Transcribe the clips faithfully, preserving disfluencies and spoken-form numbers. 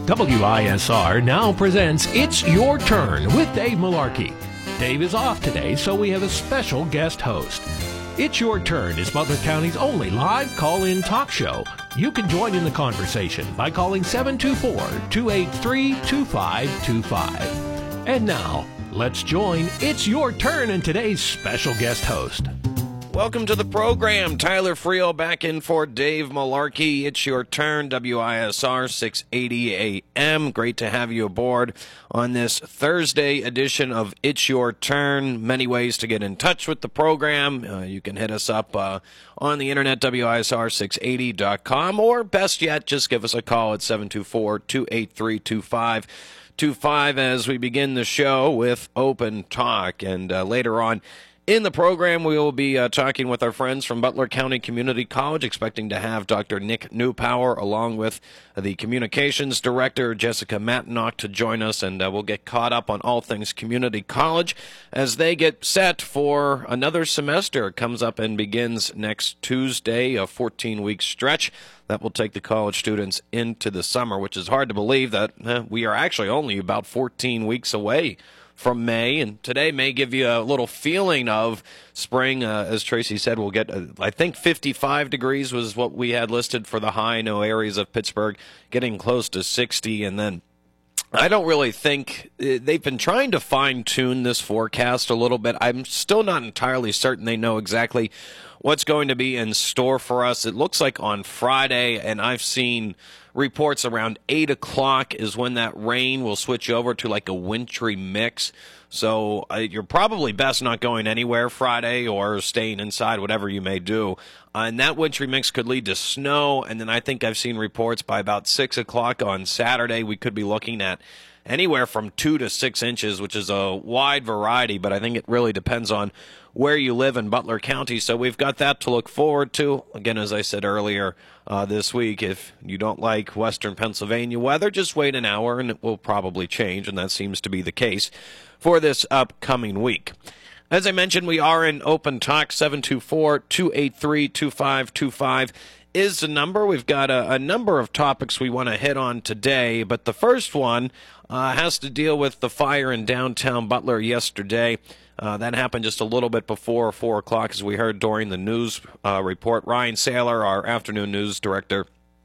W I S R now presents It's Your Turn with Dave Malarkey. Dave is off today, so we have a special guest host. It's Your Turn is Butler County's only live call-in talk show. You can join in the conversation by calling seven two four, two eight three, two five two five. And now, let's join It's Your Turn and today's special guest host. Welcome to the program. Tyler Friel back in for Dave Malarkey. It's Your Turn, W I S R six eighty A M. Great to have you aboard on this Thursday edition of It's Your Turn. Many ways to get in touch with the program. Uh, you can hit us up uh, on the internet, W I S R six eighty dot com, or best yet, just give us a call at seven two four, two eight three, two five two five as we begin the show with Open Talk. And uh, later on in the program, we will be uh, talking with our friends from Butler County Community College, expecting to have Doctor Nick Newpower along with the Communications Director, Jessica Matnock, to join us, and uh, we'll get caught up on all things community college as they get set for another semester. It comes up and begins next Tuesday, a fourteen-week stretch that will take the college students into the summer, which is hard to believe that eh, we are actually only about fourteen weeks away from May, and today may give you a little feeling of spring. Uh, as Tracy said, we'll get, uh, I think fifty-five degrees was what we had listed for the high. No areas of Pittsburgh getting close to sixty, and then I don't really think uh, they've been trying to fine-tune this forecast a little bit. I'm still not entirely certain they know exactly what's going to be in store for us. It looks like on Friday, and I've seen reports around eight o'clock is when that rain will switch over to like a wintry mix. So uh, you're probably best not going anywhere Friday or staying inside, whatever you may do. Uh, and that wintry mix could lead to snow. And then I think I've seen reports by about six o'clock on Saturday, we could be looking at anywhere from two to six inches, which is a wide variety, but I think it really depends on where you live in Butler County. So we've got that to look forward to. Again, as I said earlier uh, this week, if you don't like Western Pennsylvania weather, just wait an hour and it will probably change, and that seems to be the case for this upcoming week. As I mentioned, we are in Open Talk. Seven two four, two eight three, two five two five is the number. We've got a, a number of topics we want to hit on today, but the first one uh, has to deal with the fire in downtown Butler yesterday. Uh, that happened just a little bit before four o'clock, as we heard during the news uh, report. Ryan Saylor, our afternoon news director,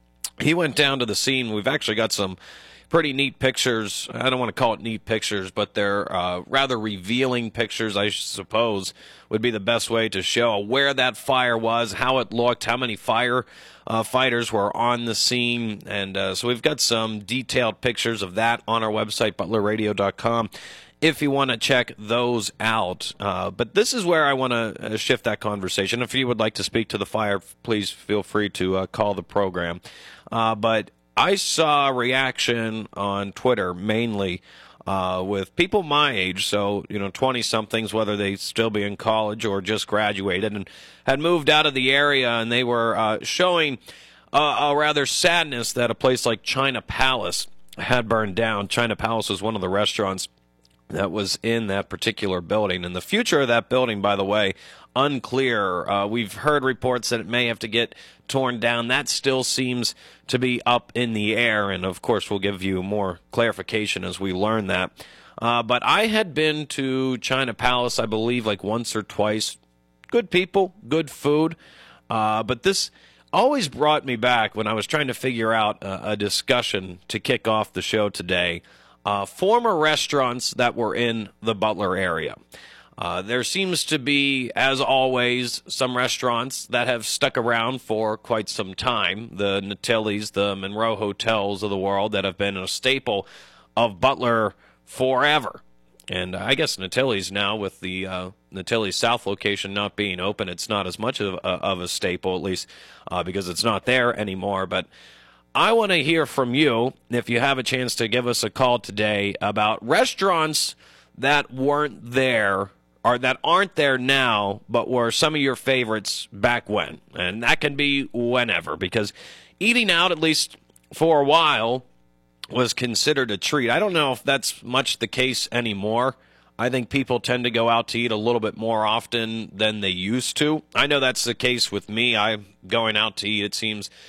he went down to the scene. We've actually got some pretty neat pictures. I don't want to call it neat pictures, but they're uh, rather revealing pictures, I suppose, would be the best way to show where that fire was, how it looked, how many fire uh, fighters were on the scene. And uh, so we've got some detailed pictures of that on our website, butler radio dot com, if you want to check those out. Uh, but this is where I want to uh, shift that conversation. If you would like to speak to the fire, please feel free to uh, call the program. Uh, but I saw a reaction on Twitter mainly uh, with people my age, so, you know, twenty-somethings, whether they still be in college or just graduated and had moved out of the area, and they were uh, showing uh, a rather sadness that a place like China Palace had burned down. China Palace was one of the restaurants that was in that particular building. And the future of that building, by the way, unclear. Uh, we've heard reports that it may have to get torn down. That still seems to be up in the air, and of course we'll give you more clarification as we learn that. Uh, but I had been to China Palace, I believe, like once or twice. Good people, good food, uh, but this always brought me back when I was trying to figure out a, a discussion to kick off the show today. Uh, former restaurants that were in the Butler area. Uh, there seems to be, as always, some restaurants that have stuck around for quite some time. The Natilli's, the Monroe Hotels of the world that have been a staple of Butler forever. And I guess Natilli's now, with the uh, Natilli's South location not being open, it's not as much of a, of a staple, at least uh, because it's not there anymore. But I want to hear from you, if you have a chance to give us a call today, about restaurants that weren't there or that aren't there now, but were some of your favorites back when. And that can be whenever, because eating out, at least for a while, was considered a treat. I don't know if that's much the case anymore. I think people tend to go out to eat a little bit more often than they used to. I know that's the case with me. I'm going out to eat, it seems,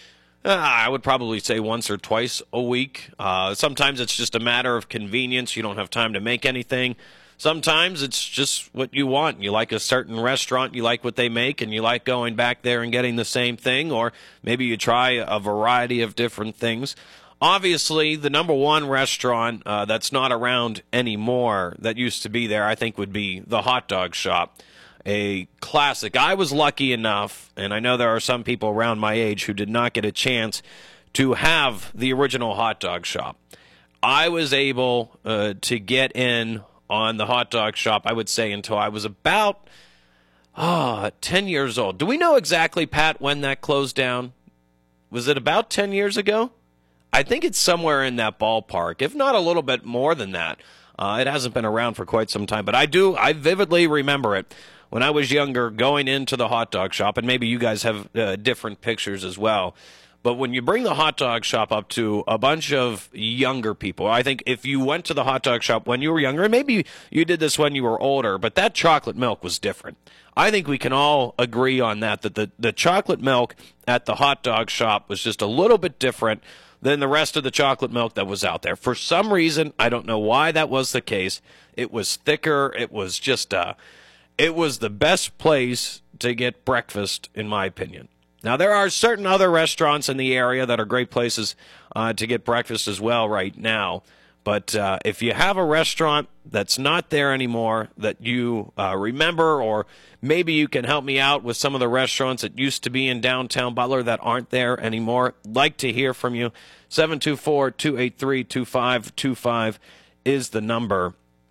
Uh, I would probably say once or twice a week. Uh, sometimes it's just a matter of convenience. You don't have time to make anything. Sometimes it's just what you want. You like a certain restaurant, you like what they make, and you like going back there and getting the same thing, or maybe you try a variety of different things. Obviously, the number one restaurant uh, that's not around anymore that used to be there, I think, would be the Hot Dog Shop. A classic. I was lucky enough, and I know there are some people around my age who did not get a chance to have the original Hot Dog Shop. I was able uh, to get in on the Hot Dog Shop, I would say, until I was about oh, ten years old. Do we know exactly, Pat, when that closed down? Was it about ten years ago? I think it's somewhere in that ballpark, if not a little bit more than that. Uh, it hasn't been around for quite some time, but I do, I vividly remember it. When I was younger, going into the hot dog shop, and maybe you guys have uh, different pictures as well, but when you bring the hot dog shop up to a bunch of younger people, I think if you went to the hot dog shop when you were younger, and maybe you did this when you were older, but that chocolate milk was different. I think we can all agree on that, that the, the chocolate milk at the hot dog shop was just a little bit different than the rest of the chocolate milk that was out there. For some reason, I don't know why that was the case. It was thicker. It was just uh It was the best place to get breakfast, in my opinion. Now, there are certain other restaurants in the area that are great places uh, to get breakfast as well right now. But uh, if you have a restaurant that's not there anymore that you uh, remember, or maybe you can help me out with some of the restaurants that used to be in downtown Butler that aren't there anymore, I'd like to hear from you. seven two four, two eight three, two five two five is the number.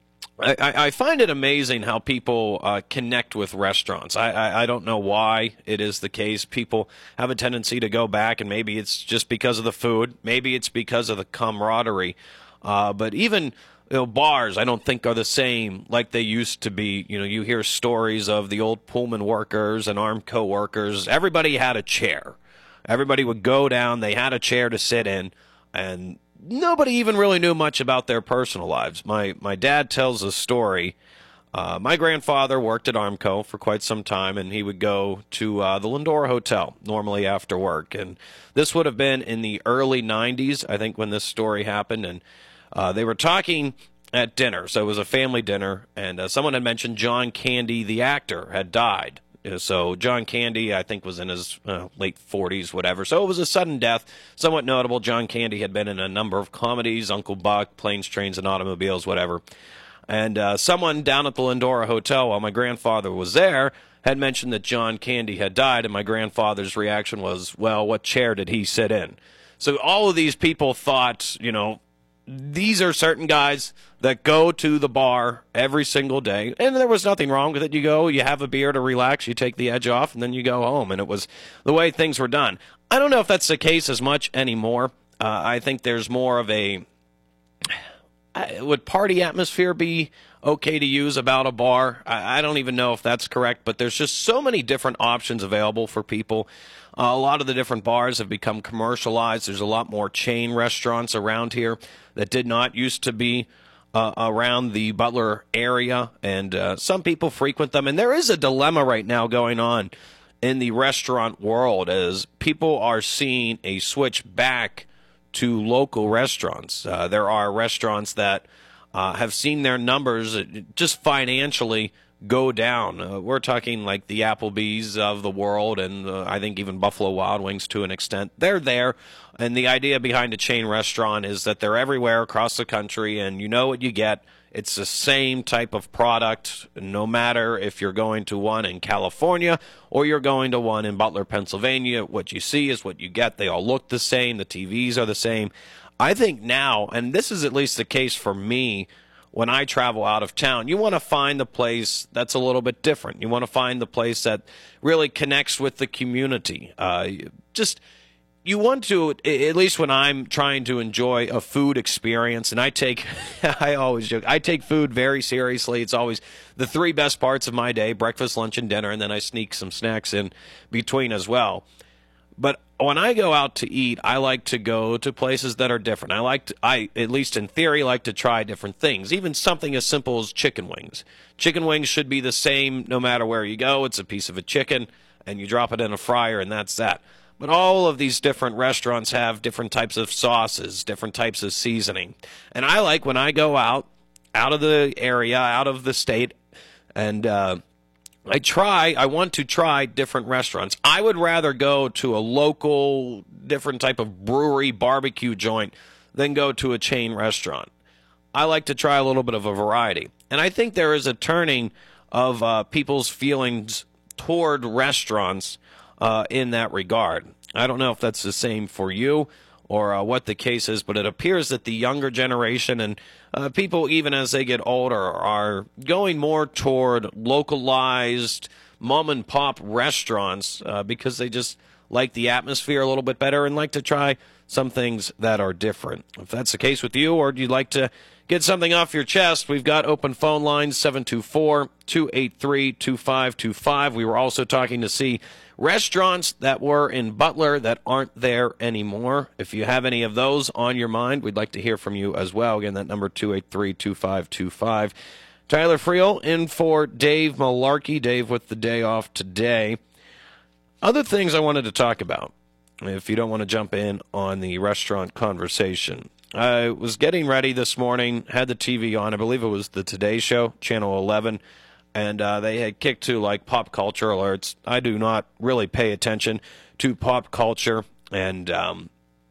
I, I find it amazing how people uh, connect with restaurants. I, I, I don't know why it is the case. People have a tendency to go back, and maybe it's just because of the food. Maybe it's because of the camaraderie. Uh, but even you know, bars, I don't think are the same like they used to be. You know, you hear stories of the old Pullman workers and Armco workers. Everybody had a chair. Everybody would go down. They had a chair to sit in, and nobody even really knew much about their personal lives. My my dad tells a story. Uh, my grandfather worked at Armco for quite some time, and he would go to uh, the Lindora Hotel normally after work. And this would have been in the early nineties, I think, when this story happened. And uh, they were talking at dinner, so it was a family dinner, and uh, someone had mentioned John Candy, the actor, had died. So John Candy, I think, was in his uh, late forties, whatever. So it was a sudden death, somewhat notable. John Candy had been in a number of comedies, Uncle Buck, Planes, Trains, and Automobiles, whatever. And uh, someone down at the Lindora Hotel, while my grandfather was there, had mentioned that John Candy had died, and my grandfather's reaction was, well, what chair did he sit in? So all of these people thought, you know, these are certain guys that go to the bar every single day, and there was nothing wrong with it. You go, you have a beer to relax, you take the edge off, and then you go home, and it was the way things were done. I don't know if that's the case as much anymore. Uh, I think there's more of a... Would party atmosphere be okay to use about a bar? I, I don't even know if that's correct, but there's just so many different options available for people. Uh, a lot of the different bars have become commercialized. There's a lot more chain restaurants around here that did not used to be uh, around the Butler area, and uh, some people frequent them. And there is a dilemma right now going on in the restaurant world as people are seeing a switch back to local restaurants. Uh, there are restaurants that uh, have seen their numbers just financially go down. Uh, we're talking like the Applebee's of the world, and uh, I think even Buffalo Wild Wings to an extent. They're there, and the idea behind a chain restaurant is that they're everywhere across the country, and you know what you get. It's the same type of product, no matter if you're going to one in California or you're going to one in Butler, Pennsylvania. What you see is what you get. They all look the same. The T Vs are the same. I think now, and this is at least the case for me, when I travel out of town, you want to find the place that's a little bit different. You want to find the place that really connects with the community. Uh, just... You want to, at least when I'm trying to enjoy a food experience, and I take, I always joke, I take food very seriously. It's always the three best parts of my day, breakfast, lunch, and dinner, and then I sneak some snacks in between as well. But when I go out to eat, I like to go to places that are different. I like to, I, at least in theory, like to try different things, even something as simple as chicken wings. Chicken wings should be the same no matter where you go. It's a piece of a chicken, and you drop it in a fryer, and that's that. But all of these different restaurants have different types of sauces, different types of seasoning. And I like when I go out, out of the area, out of the state, and uh, I try, I want to try different restaurants. I would rather go to a local, different type of brewery barbecue joint than go to a chain restaurant. I like to try a little bit of a variety. And I think there is a turning of uh, people's feelings toward restaurants uh, in that regard. I don't know if that's the same for you or uh, what the case is, but it appears that the younger generation and uh, people, even as they get older, are going more toward localized mom-and-pop restaurants uh, because they just like the atmosphere a little bit better and like to try some things that are different. If that's the case with you, or do you like to get something off your chest, we've got open phone lines, seven two four, two eight three, two five two five. We were also talking to see restaurants that were in Butler that aren't there anymore. If you have any of those on your mind, we'd like to hear from you as well. Again, that number, two eight three, two five two five. Tyler Friel in for Dave Malarkey. Dave with the day off today. Other things I wanted to talk about, if you don't want to jump in on the restaurant conversation. I was getting ready this morning, had the T V on. I believe it was the Today Show, Channel eleven, and uh, they had kicked to like pop culture alerts. I do not really pay attention to pop culture, and um,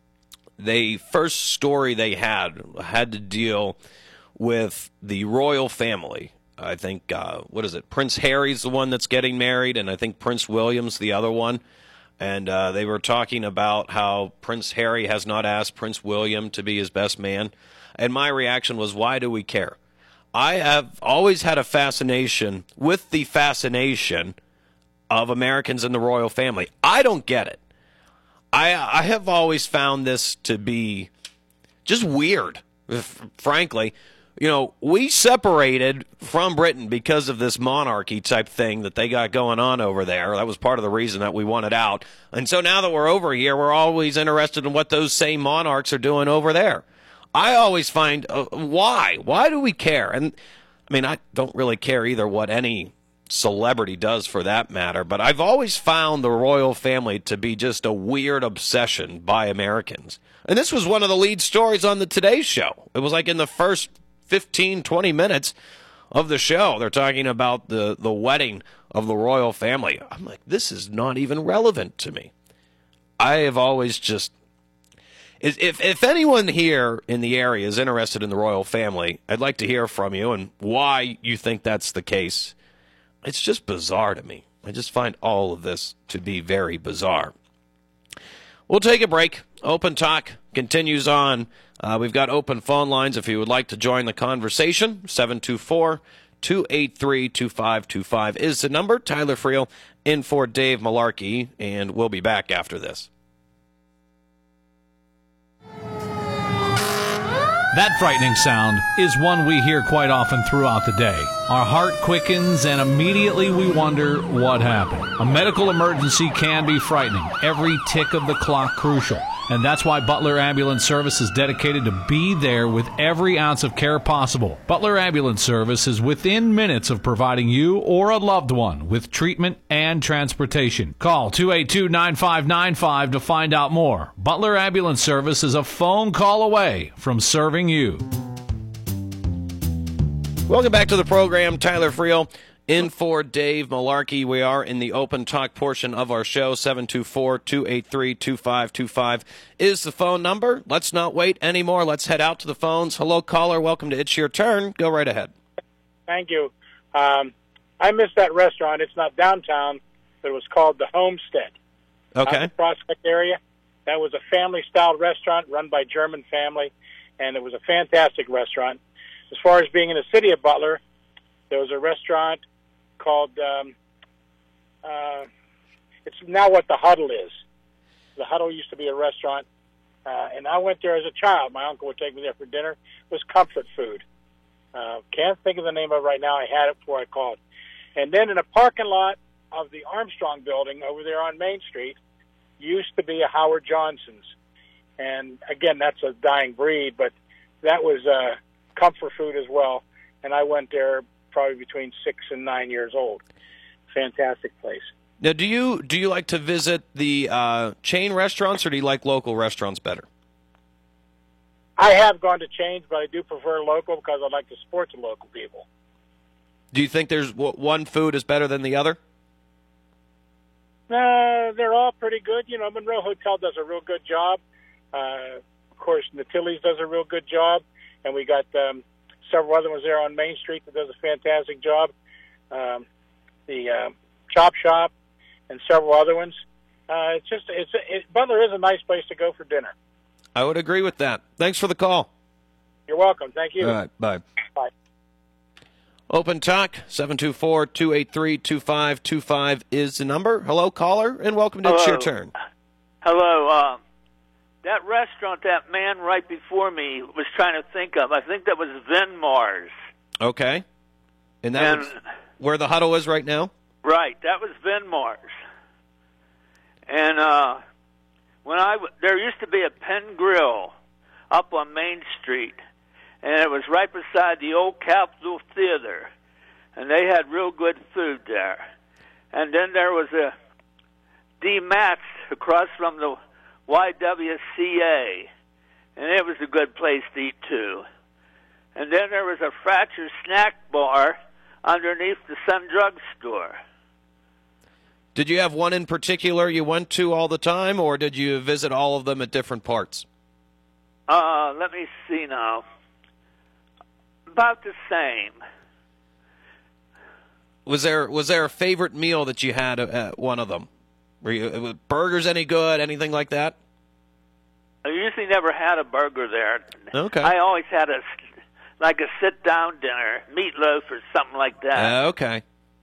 the first story they had had to deal with the royal family. I think, uh, what is it, Prince Harry's the one that's getting married, and I think Prince William's the other one. And uh, they were talking about how Prince Harry has not asked Prince William to be his best man. And my reaction was, why do we care? I have always had a fascination with the fascination of Americans in the royal family. I don't get it. I, I have always found this to be just weird, frankly. You know, we separated from Britain because of this monarchy type thing that they got going on over there. That was part of the reason that we wanted out. And so now that we're over here, we're always interested in what those same monarchs are doing over there. I always find, uh, why? Why do we care? And, I mean, I don't really care either what any celebrity does for that matter, but I've always found the royal family to be just a weird obsession by Americans. And this was one of the lead stories on the Today Show. It was like in the first fifteen, twenty minutes of the show, they're talking about the, the wedding of the royal family. I'm like, this is not even relevant to me. I have always just, if, if anyone here in the area is interested in the royal family, I'd like to hear from you and why you think that's the case. It's just bizarre to me. I just find all of this to be very bizarre. We'll take a break. Open Talk continues on. Uh, we've got open phone lines if you would like to join the conversation. seven two four, two eight three, two five two five is the number. Tyler Friel in for Dave Malarkey, and we'll be back after this. That frightening sound is one we hear quite often throughout the day. Our heart quickens and immediately we wonder what happened. A medical emergency can be frightening, every tick of the clock crucial. And that's why Butler Ambulance Service is dedicated to be there with every ounce of care possible. Butler Ambulance Service is within minutes of providing you or a loved one with treatment and transportation. Call two eight two, nine five nine five to find out more. Butler Ambulance Service is a phone call away from serving you. Welcome back to the program. Tyler Friel in for Dave Malarkey. We are in the open talk portion of our show. seven two four, two eight three, two five two five is the phone number. Let's not wait anymore. Let's head out to the phones. Hello, caller. Welcome to It's Your Turn. Go right ahead. Thank you. Um, I miss that restaurant. It's not downtown, but it was called the Homestead. Okay. Out in the Prospect area. That was a family-style restaurant run by German family, and it was a fantastic restaurant. As far as being in the city of Butler, there was a restaurant called, um, uh, it's now what the Huddle is. The Huddle used to be a restaurant, uh, and I went there as a child. My uncle would take me there for dinner. It was comfort food. Uh, can't think of the name of it right now. I had it before I called. And then in a parking lot of the Armstrong building over there on Main Street used to be a Howard Johnson's. And, again, that's a dying breed, but that was uh, comfort food as well. And I went there probably between six and nine years old. Fantastic place. Now, do you do you like to visit the uh, chain restaurants, or do you like local restaurants better? I have gone to chains, but I do prefer local because I like to support the local people. Do you think there's one food is better than the other? Uh, they're all pretty good. You know, Monroe Hotel does a real good job. Uh, of course, Natilli's does a real good job, and we got um, several other ones there on Main Street that does a fantastic job. Um, the uh, Chop Shop and several other ones. Uh, it's just it's it, Butler is a nice place to go for dinner. I would agree with that. Thanks for the call. You're welcome. Thank you. All right, bye. Bye. Open Talk, seven two four, two eight three, two five two five is the number. Hello, caller, and welcome to Hello. It's Your Turn. Hello. Uh, that restaurant that man right before me was trying to think of, I think that was Venmar's. Okay. And that And- was where the huddle is right now? Right, that was Venmar's. And uh, when I w- there used to be a Penn Grill up on Main Street, and it was right beside the old Capitol Theater, and they had real good food there. And then there was a D. Matt's across from the Y W C A, and it was a good place to eat too. And then there was a Fratcher snack bar underneath the Sun Drug Store. Did you have one in particular you went to all the time, or did you visit all of them at different parts? Uh, let me see now. About the same. Was there was there a favorite meal that you had at one of them? Were you, were burgers any good? Anything like that? I usually never had a burger there. Okay. I always had a like a sit-down dinner, meatloaf or something like that. Uh, okay.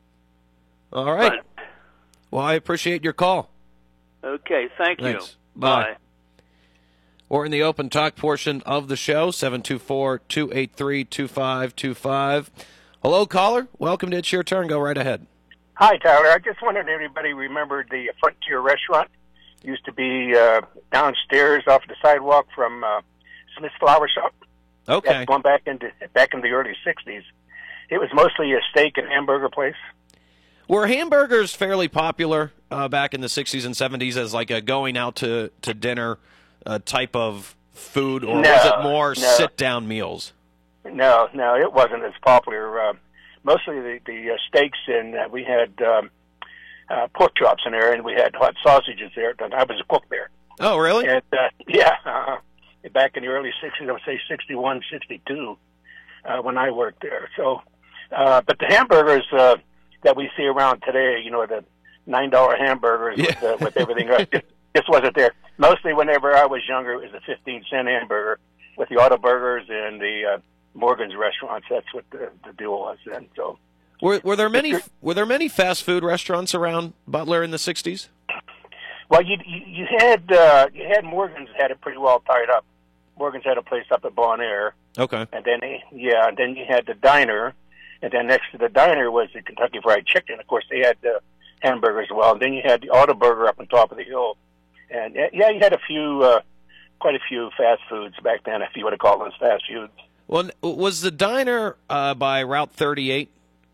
All right. But, Well, I appreciate your call. okay, thank Thanks. you. Bye. Bye. Or in the open talk portion of the show, seven two four, two eight three, two five two five. Hello, caller. Welcome to It's Your Turn. Go right ahead. Hi, Tyler. I just wondered if anybody remembered the Frontier Restaurant. Used to be uh, downstairs off the sidewalk from uh, Smith's Flower Shop. Okay. That's going back into back in the early sixties. It was mostly a steak and hamburger place. Were hamburgers fairly popular uh, back in the sixties and seventies as like a going out to, to dinner uh, type of food, or No, was it more no. sit-down meals? No, no, it wasn't as popular. Uh, mostly the, the uh, steaks, and uh, we had um, uh, pork chops in there, and we had hot sausages there. I was a cook there. Oh, really? And, uh, yeah, uh, back in the early sixties, I would say sixty-one, sixty-two, uh, when I worked there. So, uh, but the hamburgers uh, that we see around today, you know, the nine dollar hamburgers Yeah. with, uh, with everything else, just, just wasn't there. Mostly whenever I was younger, it was a fifteen cent hamburger with the Auto Burgers and the uh, Morgan's restaurants. That's what the, the deal was then. So, Were, were there many were there many fast food restaurants around Butler in the sixties? well, you you, you had uh, you had Morgan's had it pretty well tied up. Morgan's had a place up at Bon Air. Okay. And then, yeah, and then you had the diner, and then next to the diner was the Kentucky Fried Chicken. Of course, they had the hamburgers as well. And then you had the Auto Burger up on top of the hill. And, yeah, you had a few, uh, quite a few fast foods back then, if you would have called those fast foods. Well, was the diner uh, by Route thirty-eight?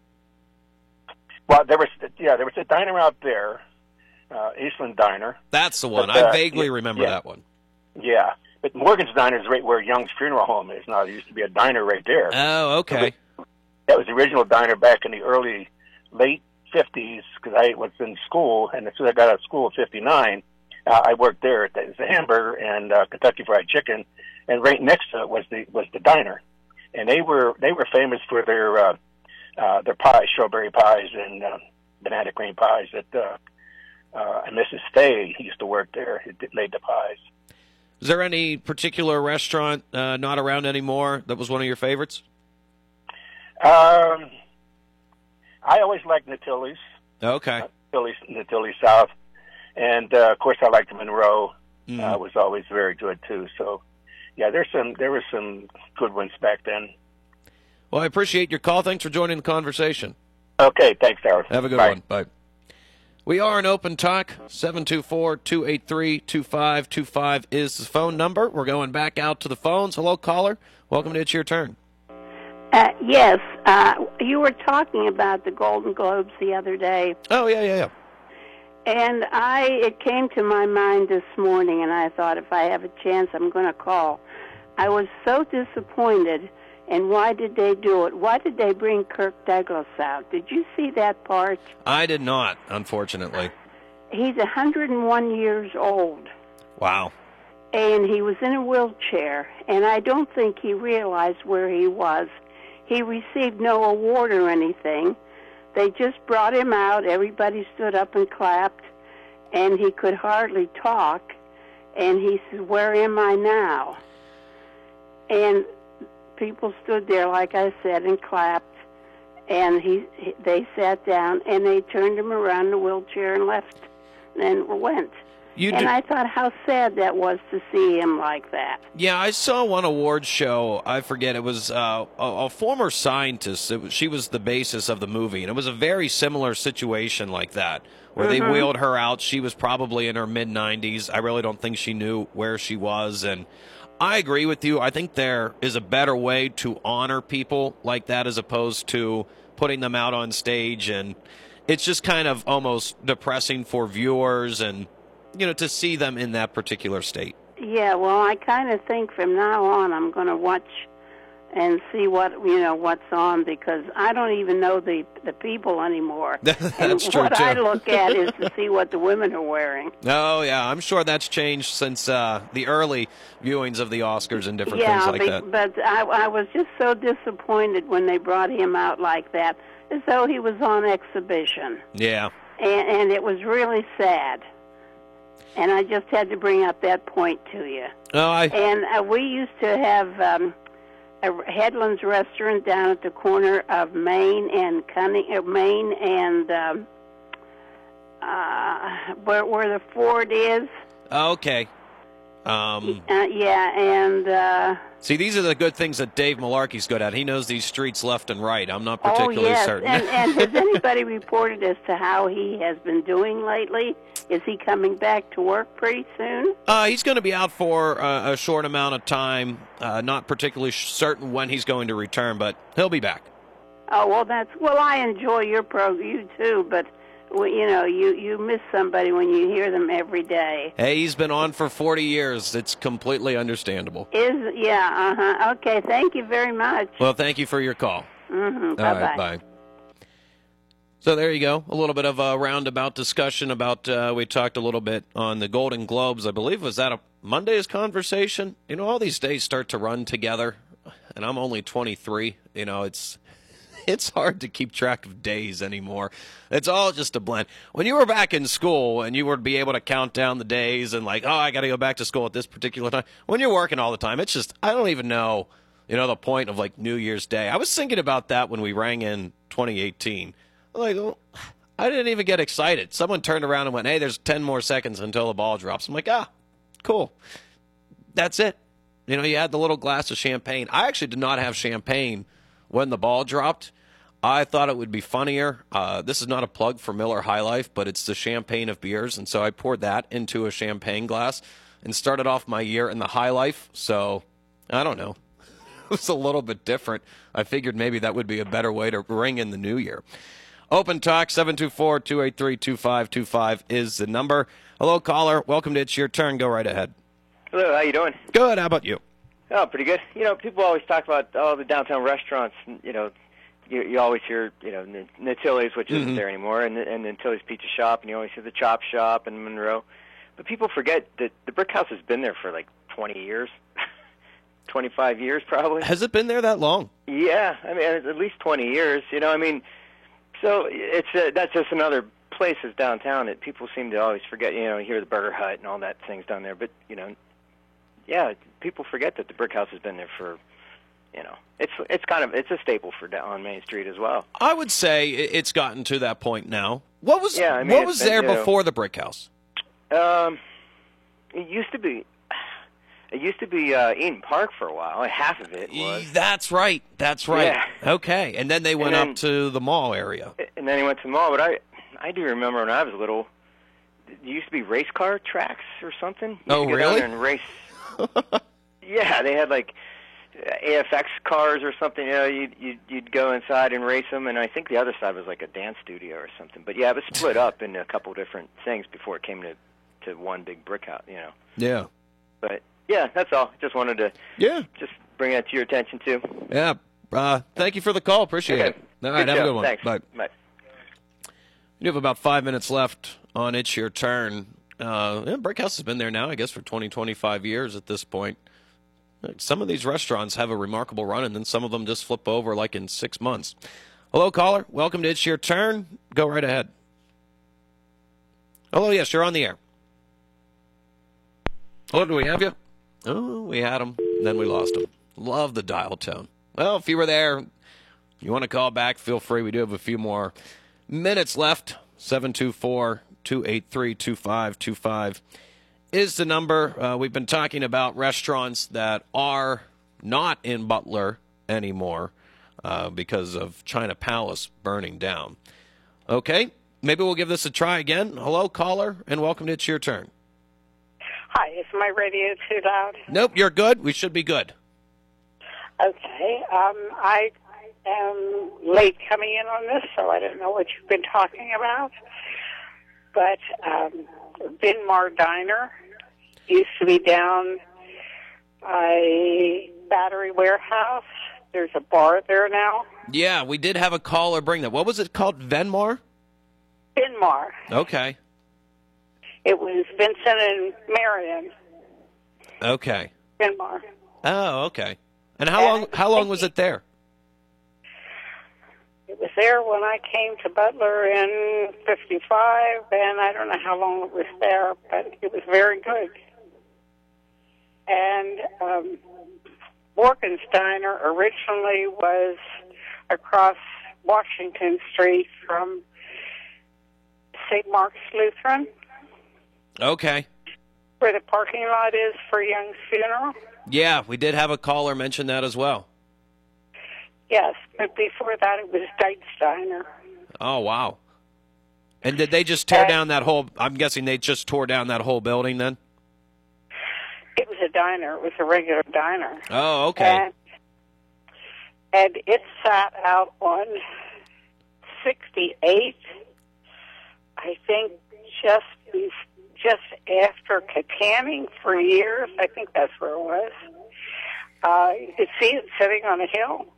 Well, there was, yeah, there was a diner out there, uh, Eastland Diner. That's the one. But, uh, I vaguely yeah, remember yeah. that one. Yeah. But Morgan's Diner is right where Young's Funeral Home is now. There used to be a diner right there. Oh, okay. That was the original diner back in the early, late fifties, because I was in school, and as soon as I got out of school in fifty-nine, uh, I worked there. It was a hamburger and uh, Kentucky Fried Chicken, and right next to it was the was the diner, and they were they were famous for their uh, uh, their pies, strawberry pies and uh, banana cream pies. That uh, uh, and Missus Fay used to work there. It made the pies. Is there any particular restaurant uh, not around anymore that was one of your favorites? Um, I always liked Natilli's. Okay. Natilli's, Natilli's South. And, uh, of course, I liked Monroe. Mm. Uh, was always very good, too. So, yeah, there's some there were some good ones back then. Well, I appreciate your call. Thanks for joining the conversation. Okay, thanks, Howard. Have a good Bye. one. Bye. We are in open talk. seven two four, two eight three, two five two five is the phone number. We're going back out to the phones. Hello, caller. Welcome to It's Your Turn. Uh, yes, uh, you were talking about the Golden Globes the other day. Oh, yeah, yeah, yeah. And I, it came to my mind this morning, and I thought if I have a chance, I'm going to call. I was so disappointed, and why did they do it? Why did they bring Kirk Douglas out? Did you see that part? I did not, unfortunately. He's one hundred one years old. Wow. And he was in a wheelchair, and I don't think he realized where he was. He received no award or anything. They just brought him out. Everybody stood up and clapped, and he could hardly talk. And he said, "Where am I now?" And people stood there, like I said, and clapped. And he, they sat down, and they turned him around in the wheelchair and left, and went. You and do- I thought how sad that was to see him like that. Yeah, I saw one award show. I forget. It was uh, a, a former scientist. It was, she was the basis of the movie, and it was a very similar situation like that, where Mm-hmm. they wheeled her out. She was probably in her mid nineties. I really don't think she knew where she was, and I agree with you. I think there is a better way to honor people like that as opposed to putting them out on stage, and it's just kind of almost depressing for viewers and, you know, to see them in that particular state. Yeah, well, I kind of think from now on I'm going to watch and see what, you know, what's on, because I don't even know the the people anymore. That's and true, what I too. look at is to see what the women are wearing. Oh, yeah, I'm sure that's changed since uh, the early viewings of the Oscars and different yeah, things like be- that. but I, I was just so disappointed when they brought him out like that, as though he was on exhibition. Yeah. And, and it was really sad. And I just had to bring up that point to you. Oh, I And uh, we used to have um, a Headlands restaurant down at the corner of Main and Cunning, uh, Main and um, uh, where where the Ford is. okay. Um, Uh, yeah, and uh, see, these are the good things that Dave Malarkey's good at. He knows these streets left and right. I'm not oh particularly yes, certain. and, and has anybody reported as to how he has been doing lately? Is he coming back to work pretty soon? Uh, he's going to be out for uh, a short amount of time. Uh, not particularly certain when he's going to return, but he'll be back. Oh well, that's well. I enjoy your program, you too, but well, you know, you you miss somebody when you hear them every day. Hey, he's been on for forty years. It's completely understandable. Is yeah, uh huh. Okay, thank you very much. Well, thank you for your call. Mm-hmm. Bye All bye. right, bye. So there you go. A little bit of a roundabout discussion about, uh, we talked a little bit on the Golden Globes. I believe, was that a Monday's conversation? You know, all these days start to run together, and I'm only twenty-three. You know, it's it's hard to keep track of days anymore. It's all just a blend. When you were back in school and you would be able to count down the days and like, oh, I got to go back to school at this particular time. When you're working all the time, it's just, I don't even know, you know, the point of like New Year's Day. I was thinking about that when we rang in twenty eighteen. Like, well, I didn't even get excited. Someone turned around and went, hey, there's ten more seconds until the ball drops. I'm like, ah, cool. That's it. You know, you had the little glass of champagne. I actually did not have champagne when the ball dropped. I thought it would be funnier. Uh, this is not a plug for Miller High Life, but it's the champagne of beers. And so I poured that into a champagne glass and started off my year in the High Life. So, I don't know. It was a little bit different. I figured maybe that would be a better way to ring in the new year. Open Talk, seven two four, two eight three, two five two five is the number. Hello, caller. Welcome to It's Your Turn. Go right ahead. Hello, how you doing? Good. How about you? Oh, pretty good. You know, people always talk about all the downtown restaurants. And, you know, you, you always hear, you know, N- Natilli's, which isn't Mhm. there anymore, and and Natilli's Pizza Shop, and you always hear the Chop Shop in Monroe. But people forget that the Brick House has been there for like twenty years, twenty-five years probably. Has it been there that long? Yeah, I mean, at least twenty years. You know, I mean, so it's uh, that's just another place is downtown that people seem to always forget. You know, you hear the Burger Hut and all that things down there, but you know, yeah, people forget that the Brick House has been there for, you know, it's it's kind of it's a staple for down on Main Street as well. I would say i- it's gotten to that point now. What was Yeah, I mean, what it's was been, there you know- before the Brick House? Um, it used to be, it used to be uh, Eden Park for a while. Half of it was, That's right. That's right. Yeah. Okay. And then they went then- up to the mall area. and then he went to the mall. But I I do remember when I was little, there used to be race car tracks or something. You Oh, used to go really? Down there and race. Yeah, they had like A F X cars or something. You know, you'd, you'd you'd go inside and race them, and I think the other side was like a dance studio or something. But yeah, it was split up into a couple different things before it came to to one big brick house. You know. Yeah. But yeah, that's all. Just wanted to yeah just bring that to your attention too. Yeah. Uh, thank you for the call. Appreciate okay. it. All right, good have show. a good one. Thanks. Bye. Bye. You have about five minutes left on It's Your Turn. Uh, yeah, Brick House has been there now, I guess, for twenty, twenty-five years at this point. Some of these restaurants have a remarkable run, and then some of them just flip over like in six months. Hello, caller. Welcome to It's Your Turn. Go right ahead. Hello, yes, you're on the air. Hello, do we have you? Oh, we had him, then we lost him. Love the dial tone. Well, if you were there, you want to call back, feel free. We do have a few more minutes left. seven two four, two eight three, two five two five is the number. Uh, we've been talking about restaurants that are not in Butler anymore uh, because of China Palace burning down. Okay, maybe we'll give this a try again. Hello, caller, and welcome to It's Your Turn. Hi, is my radio too loud? Nope, you're good. We should be good. Okay. Um, I am late coming in on this, so I don't know what you've been talking about. But um, Vinmar Diner used to be down by Battery Warehouse. There's a bar there now. Yeah, we did have a caller bring that. What was it called? Venmar? Vinmar. Okay. It was Vincent and Marion. Okay. Vinmar. Oh, okay. And how long? How long was it there? It was there when I came to Butler in fifty-five, and I don't know how long it was there, but it was very good. And um, Morgan's Diner originally was across Washington Street from Saint Mark's Lutheran. Okay. Where the parking lot is for Young's funeral. Yeah, we did have a caller mention that as well. Yes, but before that it was Dykes Diner. Oh, wow. And did they just tear uh, down that whole, I'm guessing they just tore down that whole building then? It was a diner. It was a regular diner. Oh, okay. And, and it sat out on sixty-eight, I think, just just after Katanning for years. I think that's where it was. Uh, you could see it sitting on a hill.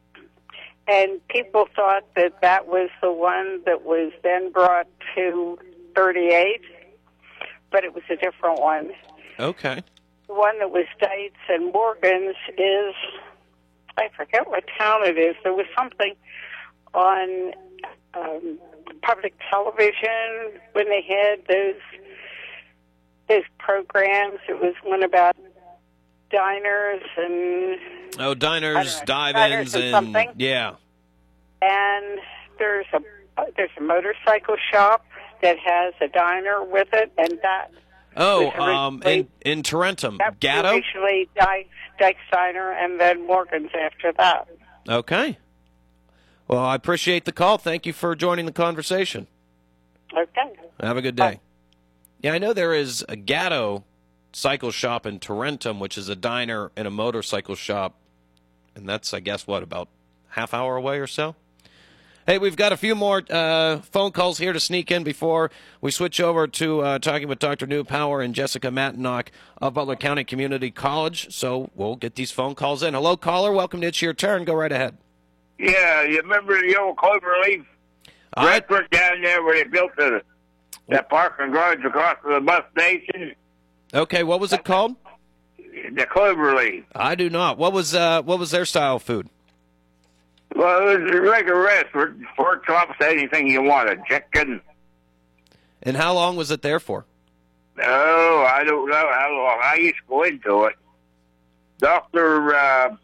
And people thought that that was the one that was then brought to thirty-eight, but it was a different one. Okay. The one that was Dites and Morgan's is, I forget what town it is. There was something on um, public television when they had those those programs. It was one about diners and oh, diners, dive-ins, and, and something. Yeah. And there's a there's a motorcycle shop that has a diner with it, and that. Oh, um, in in Tarentum, Gatto. Originally Dykes, Dykes Diner, and then Morgan's after that. Okay. Well, I appreciate the call. Thank you for joining the conversation. Okay. Have a good day. Bye. Yeah, I know there is a Gatto cycle shop in Tarentum, which is a diner and a motorcycle shop, and that's, I guess, what, about half hour away or so? Hey, we've got a few more uh, phone calls here to sneak in before we switch over to uh, talking with Doctor Newpower and Jessica Matinock of Butler County Community College. So we'll get these phone calls in. Hello, caller. Welcome to It's Your Turn. Go right ahead. Yeah, you remember the old Cloverleaf restaurant down there where they built the that parking garage across from the bus station? Okay, what was it called? The Cloverleaf. I do not. What was uh, what was their style of food? Well, it was a regular restaurant, pork chops, anything you wanted, chicken. And how long was it there for? Oh, I don't know how long. I used to go into it. Doctor, uh,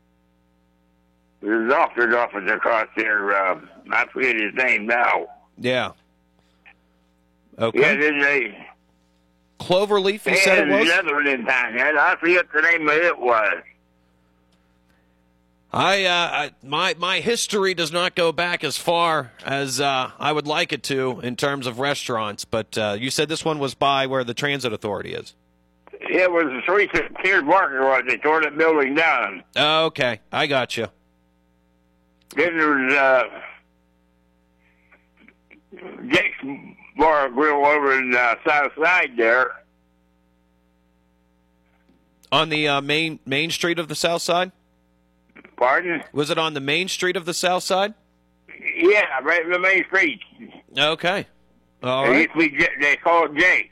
the doctor's office across there, uh, I forget his name now. Yeah. Okay. Yeah, then they... Cloverleaf, you said it was? Another one in town. I forget the name of it was. I, uh, I my my history does not go back as far as uh, I would like it to in terms of restaurants, but uh, you said this one was by where the transit authority is. It was the Teresa Sears Barker was. They tore that building down. Okay, I got you. Then there was uh, Jake's Bar Grill over in uh, South Side there. On the uh, main main street of the South Side? Pardon? Was it on the main street of the South Side? Yeah, right in the main street. Okay. All It right. used to be, J- they call it Jake's.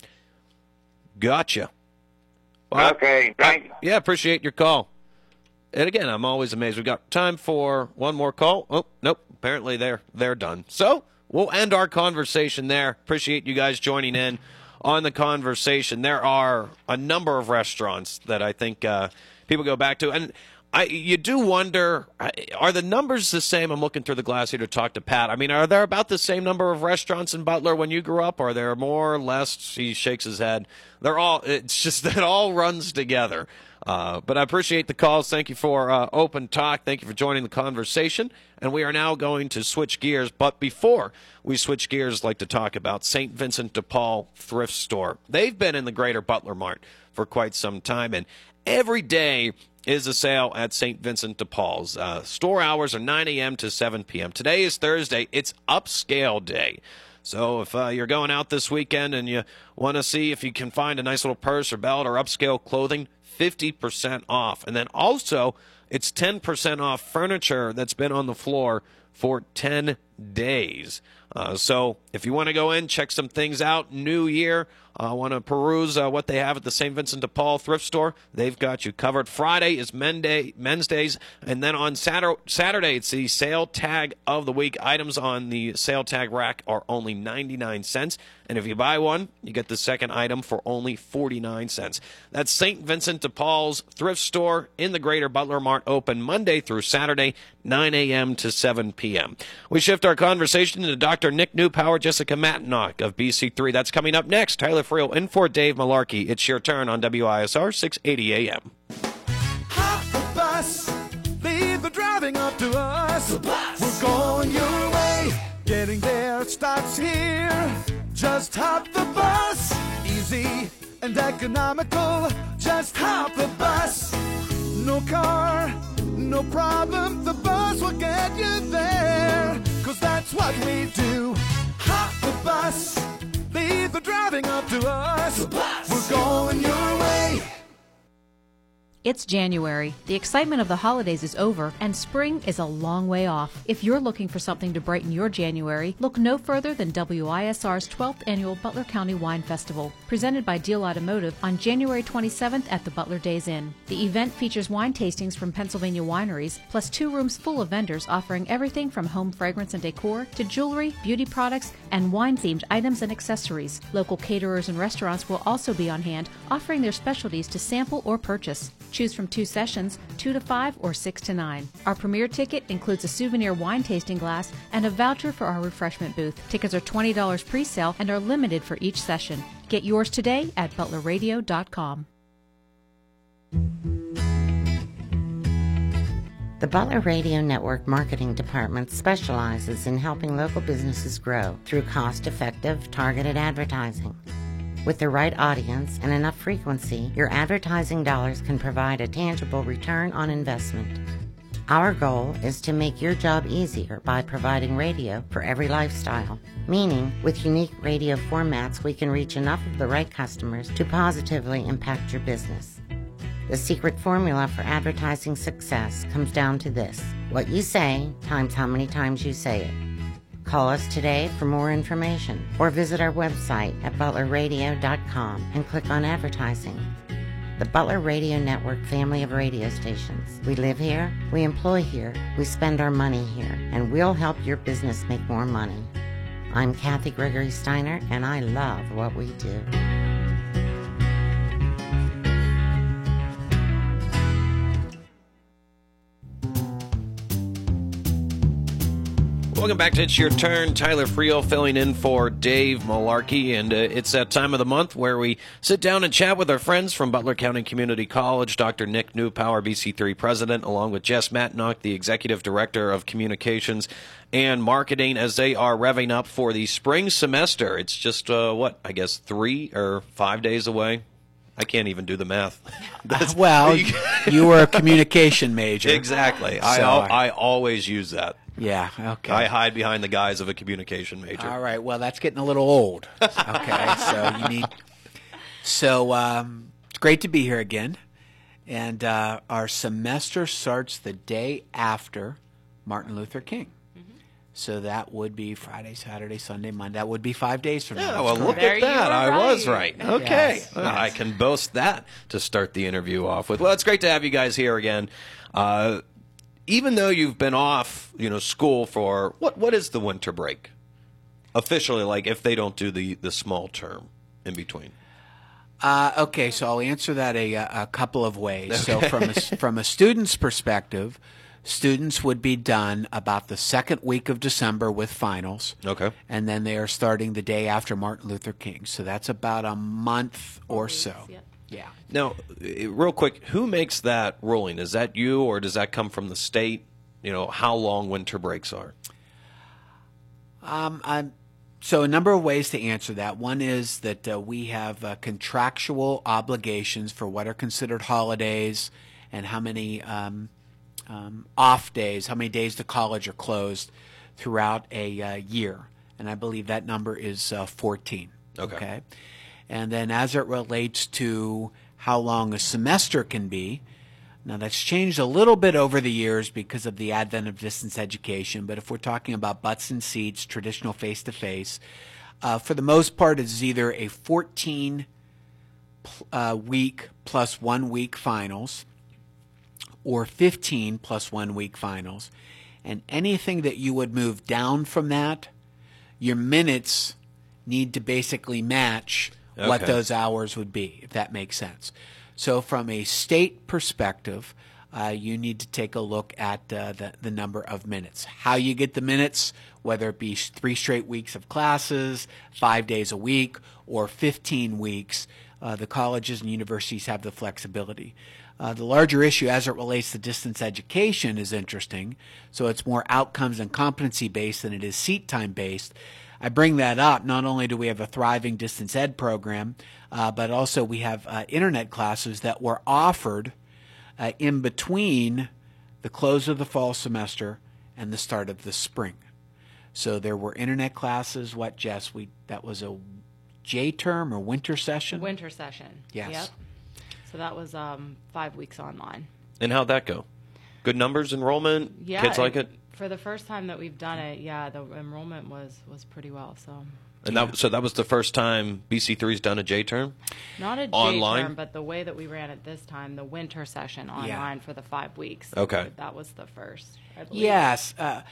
Gotcha. Well, Okay, I- thanks. yeah, appreciate your call. And again, I'm always amazed. We've got time for one more call. Oh, nope. Apparently they're they're done. So we'll end our conversation there. Appreciate you guys joining in on the conversation. There are a number of restaurants that I think uh, people go back to. And I, you do wonder, are the numbers the same? I'm looking through the glass here to talk to Pat. I mean, are there about the same number of restaurants in Butler when you grew up? Are there more or less? He shakes his head. They're all, it's just that it all runs together. Uh, but I appreciate the calls. Thank you for uh, open talk. Thank you for joining the conversation. And we are now going to switch gears. But before we switch gears, I'd like to talk about Saint Vincent de Paul Thrift Store. They've been in the greater Butler Mart for quite some time. And every day is a sale at Saint Vincent de Paul's. Uh, store hours are nine a.m. to seven p.m. Today is Thursday. It's upscale day. So if uh, you're going out this weekend and you want to see if you can find a nice little purse or belt or upscale clothing, fifty percent off. And then also, it's ten percent off furniture that's been on the floor for ten days. Uh, so if you want to go in, check some things out, new year, uh, want to peruse uh, what they have at the Saint Vincent de Paul thrift store, they've got you covered. Friday is Men Day, Men's Days, and then on Saturday, Saturday it's the sale tag of the week. Items on the sale tag rack are only ninety-nine cents, and if you buy one, you get the second item for only forty-nine cents. That's Saint Vincent de Paul's thrift store in the Greater Butler Mart, open Monday through Saturday, nine a.m. to seven p.m. We shift our conversation to Doctor Nick Newpower, Jessica Matnock of B C three. That's coming up next. Tyler Friel in for Dave Malarkey. It's your turn on W I S R six eighty A M. Hop the bus, leave the driving up to us. We're going your way, getting there starts here. Just hop the bus, easy and economical. Just hop the bus, no car, no problem. The bus will get you there, 'cause that's what we do. Hop the bus, leave the driving up to us. We're going your way. It's January. The excitement of the holidays is over, and spring is a long way off. If you're looking for something to brighten your January, look no further than W I S R's twelfth Annual Butler County Wine Festival, presented by Deal Automotive on January twenty-seventh at the Butler Days Inn. The event features wine tastings from Pennsylvania wineries, plus two rooms full of vendors offering everything from home fragrance and decor to jewelry, beauty products, and wine-themed items and accessories. Local caterers and restaurants will also be on hand, offering their specialties to sample or purchase. Choose from two sessions, two to five or six to nine. Our premier ticket includes a souvenir wine tasting glass and a voucher for our refreshment booth. Tickets are twenty dollars pre-sale and are limited for each session. Get yours today at butler radio dot com. The Butler Radio Network Marketing Department specializes in helping local businesses grow through cost-effective, targeted advertising. With the right audience and enough frequency, your advertising dollars can provide a tangible return on investment. Our goal is to make your job easier by providing radio for every lifestyle, meaning with unique radio formats we can reach enough of the right customers to positively impact your business. The secret formula for advertising success comes down to this: what you say times how many times you say it. Call us today for more information or visit our website at butler radio dot com and click on advertising. The Butler Radio Network family of radio stations. We live here, we employ here, we spend our money here, and we'll help your business make more money. I'm Kathy Gregory Steiner, and I love what we do. Welcome back to It's Your Turn. Tyler Friel filling in for Dave Malarkey, and uh, it's that time of the month where we sit down and chat with our friends from Butler County Community College, Doctor Nick Newpower, B C three president, along with Jess Matnock, the executive director of communications and marketing, as they are revving up for the spring semester. It's just, uh, what, I guess three or five days away? I can't even do the math. Uh, well, you were a communication major. Exactly. So I, al- I always use that. Yeah, okay. I hide behind the guise of a communication major. All right, well, that's getting a little old. Okay, so you need... So um, it's great to be here again. And uh, our semester starts the day after Martin Luther King. So that would be Friday, Saturday, Sunday, Monday. That would be five days from now. Yeah, well, look There at you that. were I right. was right. Okay. Yes, Well, yes. I can boast that to start the interview off with. Well, it's great to have you guys here again. Uh, even though you've been off, you know, school for, what? what is the winter break? Officially, like if they don't do the, the small term in between. Uh, okay, so I'll answer that a, a couple of ways. So from a, from a student's perspective, students would be done about the second week of December with finals. Okay. And then they are starting the day after Martin Luther King. So that's about a month or so. Yeah. Now, eh, real quick, who makes that ruling? Is that you, or does that come from the state? You know, how long winter breaks are? Um, I'm, so a number of ways to answer that. One is that uh, we have uh, contractual obligations for what are considered holidays and how many um, um, off days, how many days the college are closed throughout a uh, year. And I believe that number is uh, fourteen. Okay. Okay. And then as it relates to how long a semester can be, now that's changed a little bit over the years because of the advent of distance education, but if we're talking about butts and seats, traditional face-to-face, uh, for the most part it's either a fourteen uh, week plus one week finals or fifteen plus one week finals. And anything that you would move down from that, your minutes need to basically match what Okay. those hours would be, if that makes sense. So from a state perspective, uh, you need to take a look at uh, the, the number of minutes. How you get the minutes, whether it be three straight weeks of classes, five days a week, or fifteen weeks, uh, the colleges and universities have the flexibility. Uh, the larger issue as it relates to distance education is interesting. So it's more outcomes and competency based than it is seat time based. I bring that up. Not only do we have a thriving distance ed program, uh, but also we have uh, internet classes that were offered uh, in between the close of the fall semester and the start of the spring. So there were internet classes. What, Jess? We that was a J term or winter session. Winter session. Yes. Yep. So that was um, five weeks online. And how'd that go? Good numbers, enrollment? Yeah. Kids like it? For the first time that we've done it, yeah, the enrollment was, was pretty well. So And that, so that was the first time B C three's done a J term? not a J Online? term, but the way that we ran it this time, the winter session online for the five weeks. Okay. That was the first. I believe. Yes. Uh,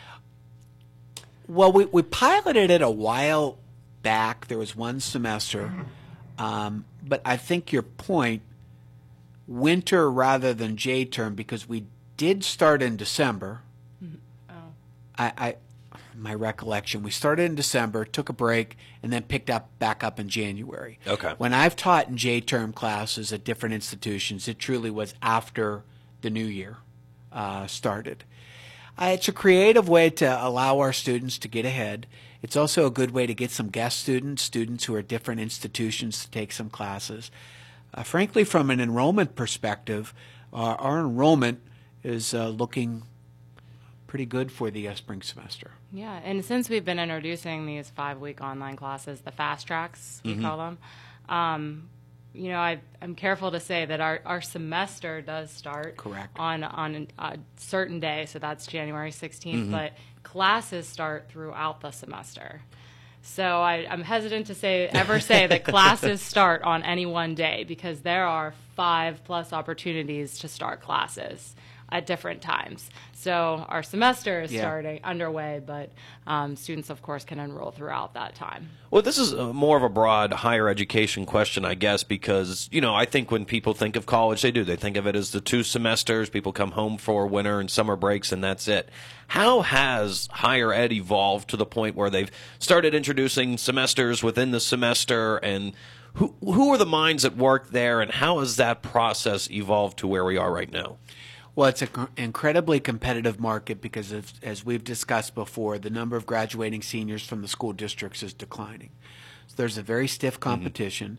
well, we, we piloted it a while back. There was one semester. Um, but I think your point, winter rather than J term, because we did start in December. Oh. I, I my recollection, we started in December, took a break, and then picked up back up in January. Okay. When I've taught in J-term classes at different institutions, it truly was after the new year uh, started. Uh, it's a creative way to allow our students to get ahead. It's also a good way to get some guest students, students who are at different institutions to take some classes. Uh, frankly, from an enrollment perspective, uh, our enrollment is uh, looking pretty good for the uh, spring semester. Yeah, and since we've been introducing these five-week online classes, the fast tracks, we Mhm. call them, um, you know, I, I'm careful to say that our, our semester does start Correct. on on a certain day, so that's January sixteenth, Mhm. but classes start throughout the semester. So I, I'm hesitant to say ever say that classes start on any one day, because there are five plus opportunities to start classes at different times. So our semester is Yeah. starting underway, but um, students, of course, can enroll throughout that time. Well, this is uh more of a broad higher education question, I guess, because, you know, I think when people think of college, they do. They think of it as the two semesters. People come home for winter and summer breaks, and that's it. How has higher ed evolved to the point where they've started introducing semesters within the semester, and who, who are the minds at work there, and how has that process evolved to where we are right now? Well, it's an incredibly competitive market because, of, as we've discussed before, the number of graduating seniors from the school districts is declining. So there's a very stiff competition.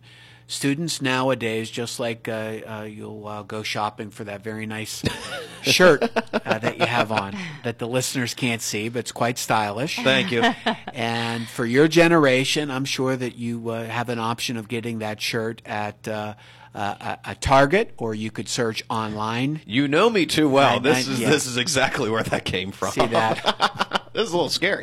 students nowadays, just like uh, uh, you'll uh, go shopping for that very nice shirt uh, that you have on that the listeners can't see, but it's quite stylish. Thank you. And for your generation, I'm sure that you uh, have an option of getting that shirt at uh, uh, a, a Target, or you could search online. You know me too well. I- this I- is yeah. this is exactly where that came from. See that? This is a little scary.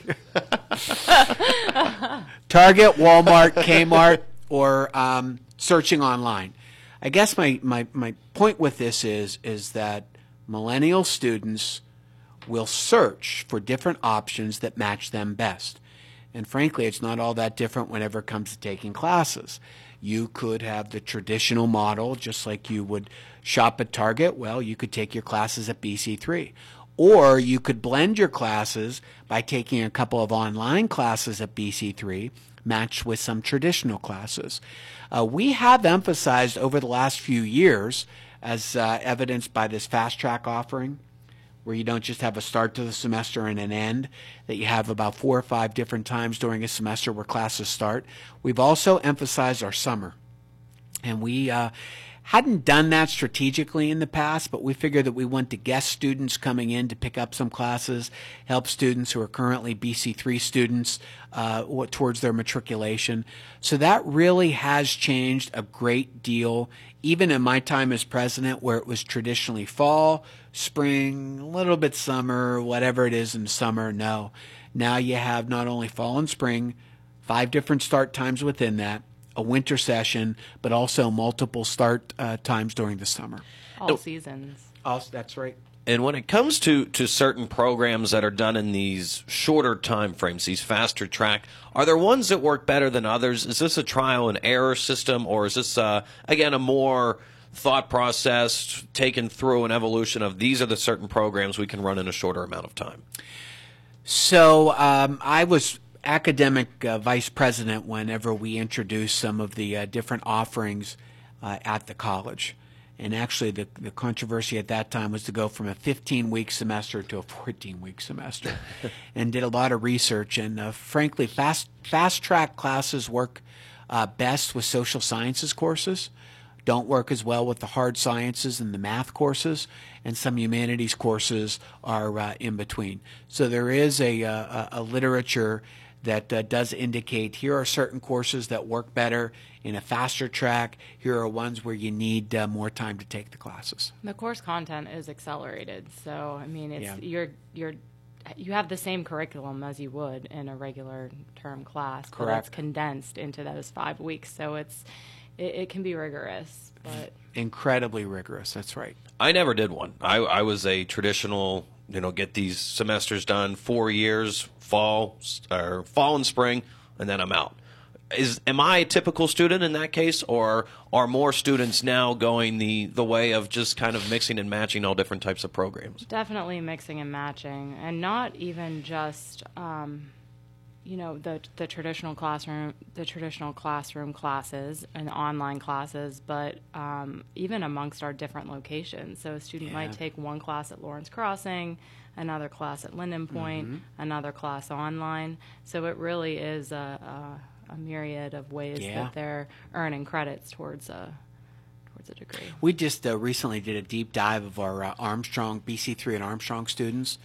Target, Walmart, Kmart, or um, searching online. I guess my, my, my point with this is is that millennial students will search for different options that match them best. And frankly, it's not all that different whenever it comes to taking classes. You could have the traditional model, just like you would shop at Target. Well, you could take your classes at B C three. Or you could blend your classes by taking a couple of online classes at B C three, matched with some traditional classes. Uh, we have emphasized over the last few years, as uh, evidenced by this fast track offering, where you don't just have a start to the semester and an end, that you have about four or five different times during a semester where classes start. We've also emphasized our summer. And we uh, hadn't done that strategically in the past, but we figured that we want to guest students coming in to pick up some classes, help students who are currently B C three students uh, towards their matriculation. So that really has changed a great deal, even in my time as president, where it was traditionally fall, spring, a little bit summer, whatever it is in summer. No, now you have not only fall and spring, five different start times within that, a winter session, but also multiple start uh, times during the summer. All seasons. Oh, that's right. And when it comes to, to certain programs that are done in these shorter time frames, these faster track, are there ones that work better than others? Is this a trial and error system, or is this, uh, again, a more thought process taken through an evolution of these are the certain programs we can run in a shorter amount of time? So um, I was academic uh, vice president whenever we introduced some of the uh, different offerings uh, at the college. And actually the, the controversy at that time was to go from a fifteen-week semester to a fourteen-week semester, and did a lot of research. And uh, frankly, fast, fast-track classes work uh, best with social sciences courses, don't work as well with the hard sciences and the math courses, and some humanities courses are uh, in between. So there is a, a, a literature that uh, does indicate here are certain courses that work better in a faster track. Here are ones where you need uh, more time to take the classes. The course content is accelerated, so I mean, it's Yeah. you're you're you have the same curriculum as you would in a regular term class, but Correct. it's condensed into those five weeks, so it's it, it can be rigorous, but Incredibly rigorous. That's right. I never did one. I, I was a traditional, you know, get these semesters done, four years, fall, or fall and spring, and then I'm out. Is am I a typical student in that case, or are more students now going the, the way of just kind of mixing and matching all different types of programs? definitely mixing and matching, and not even just um, you know the the traditional classroom the traditional classroom classes and online classes, but um, even amongst our different locations. So a student Yeah. might take one class at Lawrence Crossing, another class at Linden Point, Mhm. another class online. So it really is a, a, a myriad of ways Yeah. that they're earning credits towards a towards a degree. We just uh, recently did a deep dive of our uh, Armstrong, B C three and Armstrong students.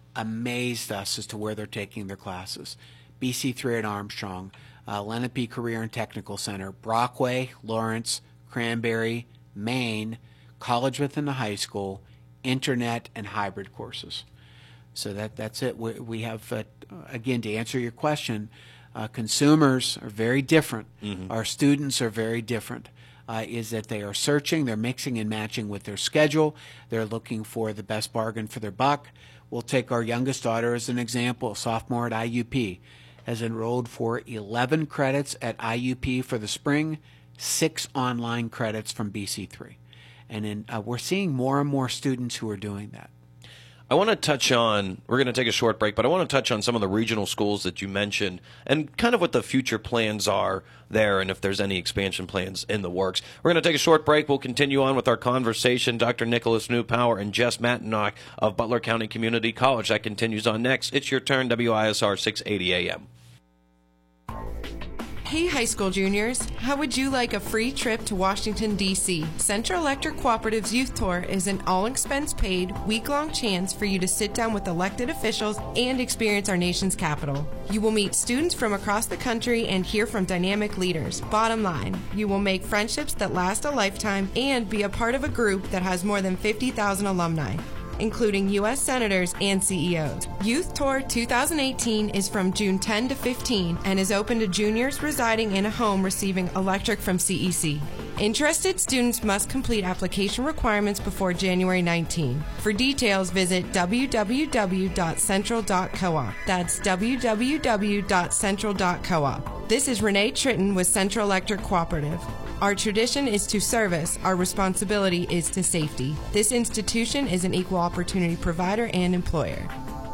Amazed us as to where they're taking their classes. B C three at Armstrong, uh, Lenape Career and Technical Center, Brockway, Lawrence, Cranberry, Maine, college within the high school, internet, and hybrid courses. So that that's it. We, we have, uh, again, to answer your question, uh, consumers are very different. Mhm. Our students are very different. Uh, is that they are searching, they're mixing and matching with their schedule, they're looking for the best bargain for their buck. We'll take our youngest daughter as an example, a sophomore at I U P, has enrolled for eleven credits at I U P for the spring, six online credits from B C three. And in, uh, we're seeing more and more students who are doing that. I want to touch on, we're going to take a short break, but I want to touch on some of the regional schools that you mentioned and kind of what the future plans are there and if there's any expansion plans in the works. We're going to take a short break. We'll continue on with our conversation. Doctor Nicholas Newpower and Jess Matinock of Butler County Community College. That continues on next. It's your turn, W I S R six eighty A M. Hey high school juniors, how would you like a free trip to Washington, D C? Central Electric Cooperative's Youth Tour is an all-expense-paid, week-long chance for you to sit down with elected officials and experience our nation's capital. You will meet students from across the country and hear from dynamic leaders. Bottom line, you will make friendships that last a lifetime and be a part of a group that has more than fifty thousand alumni, including U S senators and C E Os. Youth Tour twenty eighteen is from June tenth to fifteenth and is open to juniors residing in a home receiving electric from C E C. Interested students must complete application requirements before January nineteenth. For details, visit w w w dot central dot coop. That's w w w dot central dot coop. This is Renee Tritton with Central Electric Cooperative. Our tradition is to service. Our responsibility is to safety. This institution is an equal opportunity provider and employer.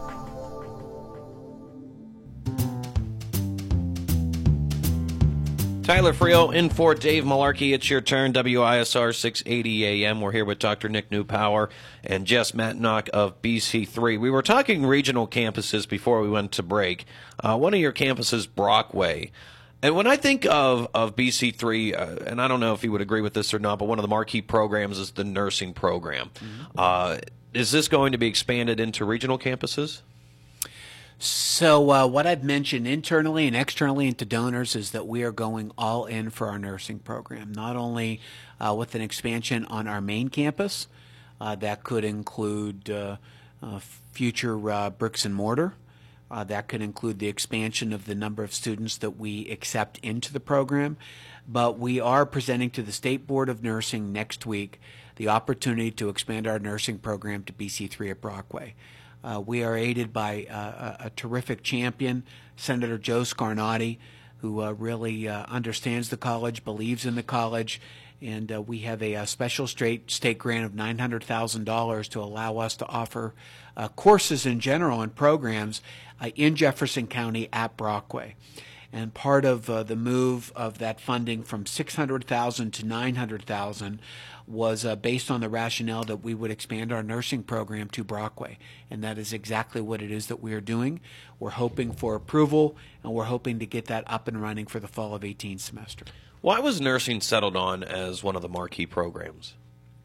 Tyler Friel in for Dave Malarkey. It's your turn. W I S R six eighty A M. We're here with Doctor Nick Newpower and Jess Matnock of B C three. We were talking regional campuses before we went to break. Uh, one of your campuses, Brockway. And when I think of, of B C three, uh, and I don't know if you would agree with this or not, but one of the marquee programs is the nursing program. Mm-hmm. Uh, is this going to be expanded into regional campuses? So uh, what I've mentioned internally and externally and to donors is that we are going all in for our nursing program, not only uh, with an expansion on our main campus, uh, that could include uh, uh, future uh, bricks and mortar. Uh, that could include the expansion of the number of students that we accept into the program. But we are presenting to the State Board of Nursing next week the opportunity to expand our nursing program to B C three at Brockway. Uh, we are aided by uh, a, a terrific champion, Senator Joe Scarnati, who uh, really uh, understands the college, believes in the college, and uh, we have a, a special state, state grant of nine hundred thousand dollars to allow us to offer uh, courses in general and programs uh, in Jefferson County at Brockway. And part of uh, the move of that funding from six hundred thousand dollars to nine hundred thousand dollars was uh, based on the rationale that we would expand our nursing program to Brockway. And that is exactly what it is that we are doing. We're hoping for approval, and we're hoping to get that up and running for the fall of eighteen semester. Why was nursing settled on as one of the marquee programs?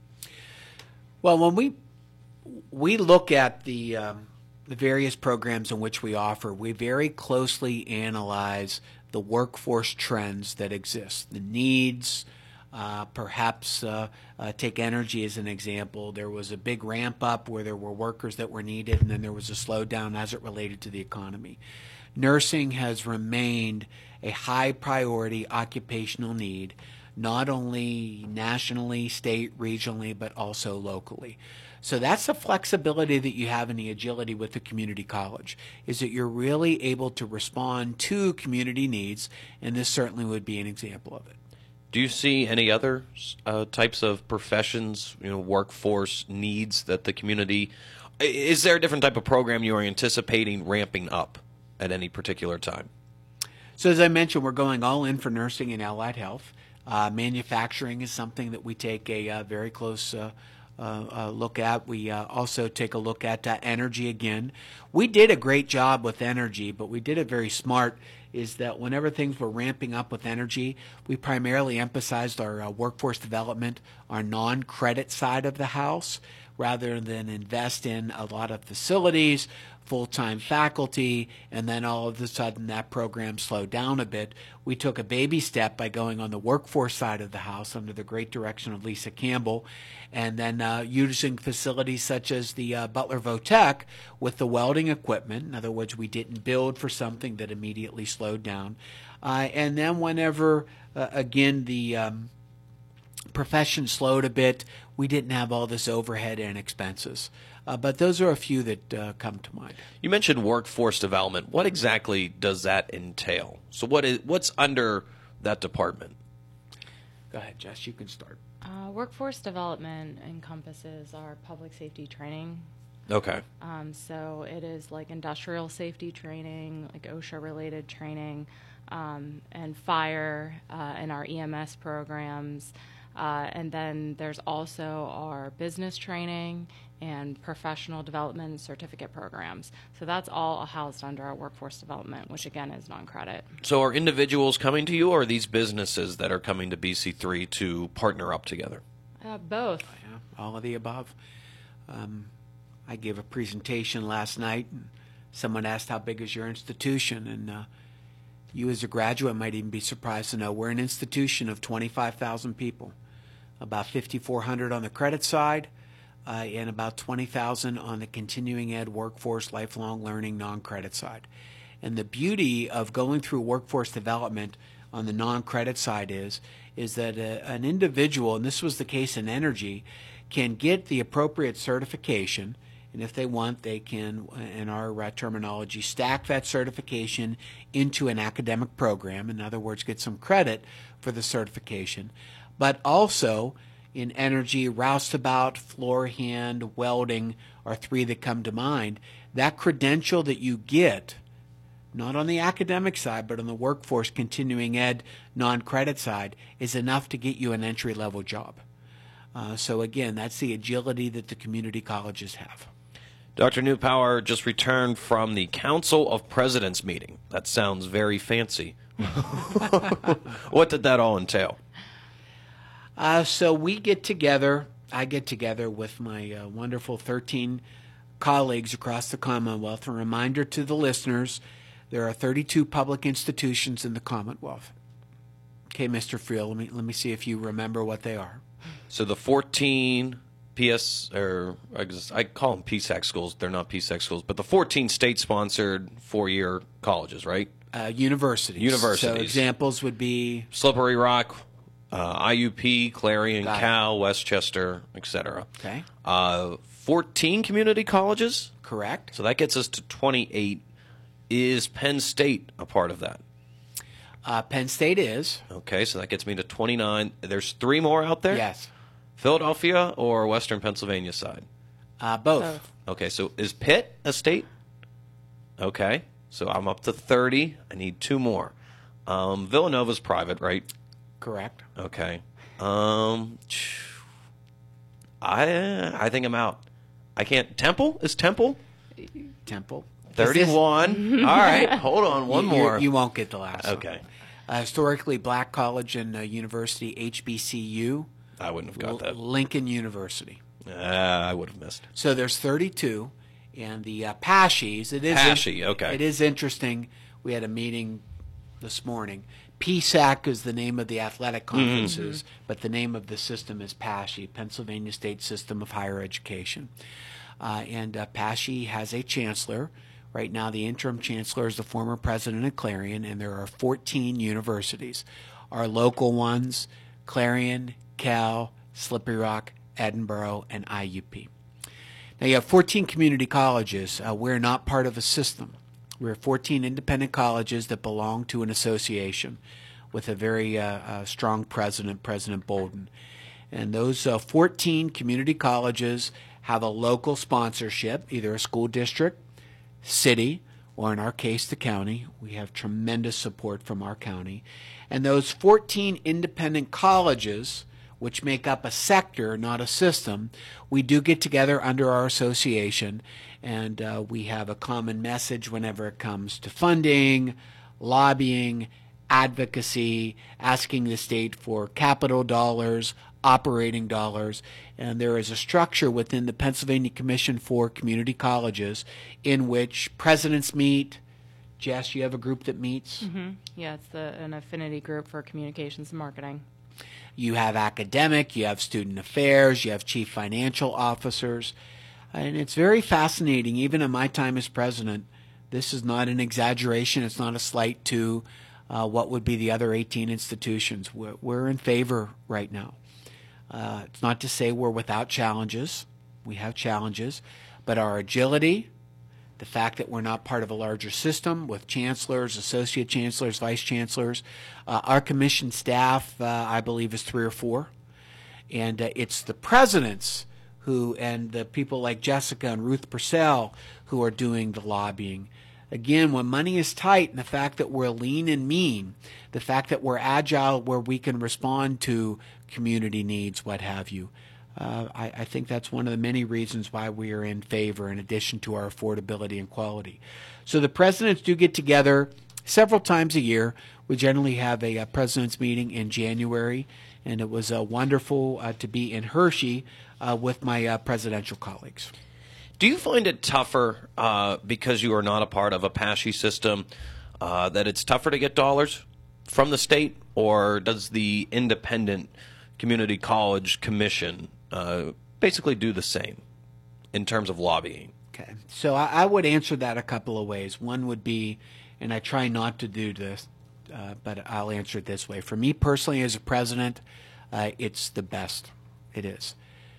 Well, when we we look at the um, the various programs in which we offer, we very closely analyze the workforce trends that exist, the needs. Uh, perhaps uh, uh, take energy as an example. There was a big ramp up where there were workers that were needed, and then there was a slowdown as it related to the economy. Nursing has remained a high priority occupational need, not only nationally, state, regionally, but also locally. So that's the flexibility that you have and the agility with the community college, is that you're really able to respond to community needs, and this certainly would be an example of it. Do you see any other uh, types of professions, you know, workforce needs that the community? Is there a different type of program you are anticipating ramping up at any particular time? So as I mentioned, we're going all in for nursing and allied health. Uh, manufacturing is something that we take a uh, very close uh, uh, uh, look at. We uh, also take a look at uh, energy again. We did a great job with energy, but we did it very smart. Is that whenever things were ramping up with energy, we primarily emphasized our uh, workforce development, our non-credit side of the house, rather than invest in a lot of facilities, full-time faculty, and then all of a sudden that program slowed down a bit. We took a baby step by going on the workforce side of the house under the great direction of Lisa Campbell, and then uh, using facilities such as the uh, Butler Votech with the welding equipment. In other words, we didn't build for something that immediately slowed down. Uh, and then whenever, uh, again, the um, profession slowed a bit, we didn't have all this overhead and expenses. Uh, but those are a few that uh, come to mind. You mentioned workforce development. What exactly does that entail? So what is what's under that department? Go ahead, Jess. You can start. Uh, workforce development encompasses our public safety training. Okay. Um, so it is like industrial safety training, like OSHA-related training, um, and fire uh, and our E M S programs. Uh, and then there's also our business training and professional development and certificate programs. So that's all housed under our workforce development, which again is non-credit. So are individuals coming to you, or are these businesses that are coming to B C three to partner up together? Uh, both. Yeah, all of the above. Um, I gave a presentation last night, and someone asked, how big is your institution? And uh, you as a graduate might even be surprised to know we're an institution of twenty-five thousand people, about fifty-four hundred on the credit side, Uh, and about twenty thousand on the continuing ed, workforce, lifelong learning, non-credit side. And the beauty of going through workforce development on the non-credit side is, is that a, an individual, and this was the case in energy, can get the appropriate certification, and if they want, they can, in our uh, terminology, stack that certification into an academic program. In other words, get some credit for the certification, but also in energy, roustabout, floor hand, welding are three that come to mind. That credential that you get, not on the academic side, but on the workforce, continuing ed, non-credit side, is enough to get you an entry-level job. Uh, so again, that's the agility that the community colleges have. Doctor Newpower just returned from the Council of Presidents meeting. That sounds very fancy. What did that all entail? Uh, so we get together, I get together with my uh, wonderful thirteen colleagues across the Commonwealth. A reminder to the listeners, there are thirty-two public institutions in the Commonwealth. Okay, Mister Friel, let me, let me see if you remember what they are. So the fourteen P S, or I, guess, I call them P SAC schools, they're not P SAC schools, but the fourteen state-sponsored four-year colleges, right? Uh, universities. Universities. So examples would be Slippery Rock, Uh, I U P, Clarion, Got Cal, it. Westchester, et cetera. Okay. Uh, fourteen community colleges? Correct. So that gets us to twenty-eight. Is Penn State a part of that? Uh, Penn State is. Okay, so that gets me to twenty-nine. There's three more out there? Yes. Philadelphia or Western Pennsylvania side? Uh, both. Both. Okay, so is Pitt a state? Okay, so I'm up to thirty. I need two more. Um, Villanova's private, right? Correct. Okay. Um, I I think I'm out. I can't. Temple is Temple. Temple. Thirty-one. All right. Hold on. One you, more. You won't get the last. Okay. One. Uh, historically black college and uh, university, H B C U. I wouldn't have got L- that. Lincoln University. Uh, I would have missed. So there's thirty-two, and the uh, PASHEs. It is PASHE. Okay. It is interesting. We had a meeting this morning. P SAC is the name of the athletic conferences, mm-hmm. but the name of the system is PASHE, Pennsylvania State System of Higher Education. Uh, and uh, PASHE has a chancellor. Right now, the interim chancellor is the former president of Clarion, and there are fourteen universities. Our local ones, Clarion, Cal, Slippery Rock, Edinboro, and I U P. Now, you have fourteen community colleges. Uh, we're not part of a system. We're fourteen independent colleges that belong to an association with a very uh, uh, strong president, President Bolden. And those uh, fourteen community colleges have a local sponsorship, either a school district, city, or in our case, the county. We have tremendous support from our county. And those fourteen independent colleges, which make up a sector, not a system, we do get together under our association, and uh, we have a common message whenever it comes to funding, lobbying, advocacy, asking the state for capital dollars, operating dollars, and there is a structure within the Pennsylvania Commission for Community Colleges in which presidents meet. Jess, you have a group that meets? Mm-hmm. Yeah, it's the, an affinity group for communications and marketing. You have academic, you have student affairs, you have chief financial officers, and it's very fascinating. Even in my time as president, this is not an exaggeration. It's not a slight to uh, what would be the other eighteen institutions. We're, we're in favor right now. Uh, it's not to say we're without challenges. We have challenges, but our agility, the fact that we're not part of a larger system with chancellors, associate chancellors, vice chancellors. Uh, our commission staff, uh, I believe, is three or four. And uh, it's the presidents who, and the people like Jessica and Ruth Purcell, who are doing the lobbying. Again, when money is tight and the fact that we're lean and mean, the fact that we're agile where we can respond to community needs, what have you, uh, I, I think that's one of the many reasons why we are in favor in addition to our affordability and quality. So the presidents do get together several times a year. We generally have a, a president's meeting in January, and it was uh, wonderful uh, to be in Hershey uh, with my uh, presidential colleagues. Do you find it tougher uh, because you are not a part of a PASHE system uh, that it's tougher to get dollars from the state, or does the Independent Community College Commission uh, basically do the same in terms of lobbying? Okay, so I, I would answer that a couple of ways. One would be, and I try not to do this, uh, but I'll answer it this way. For me personally as a president, uh, it's the best. It is.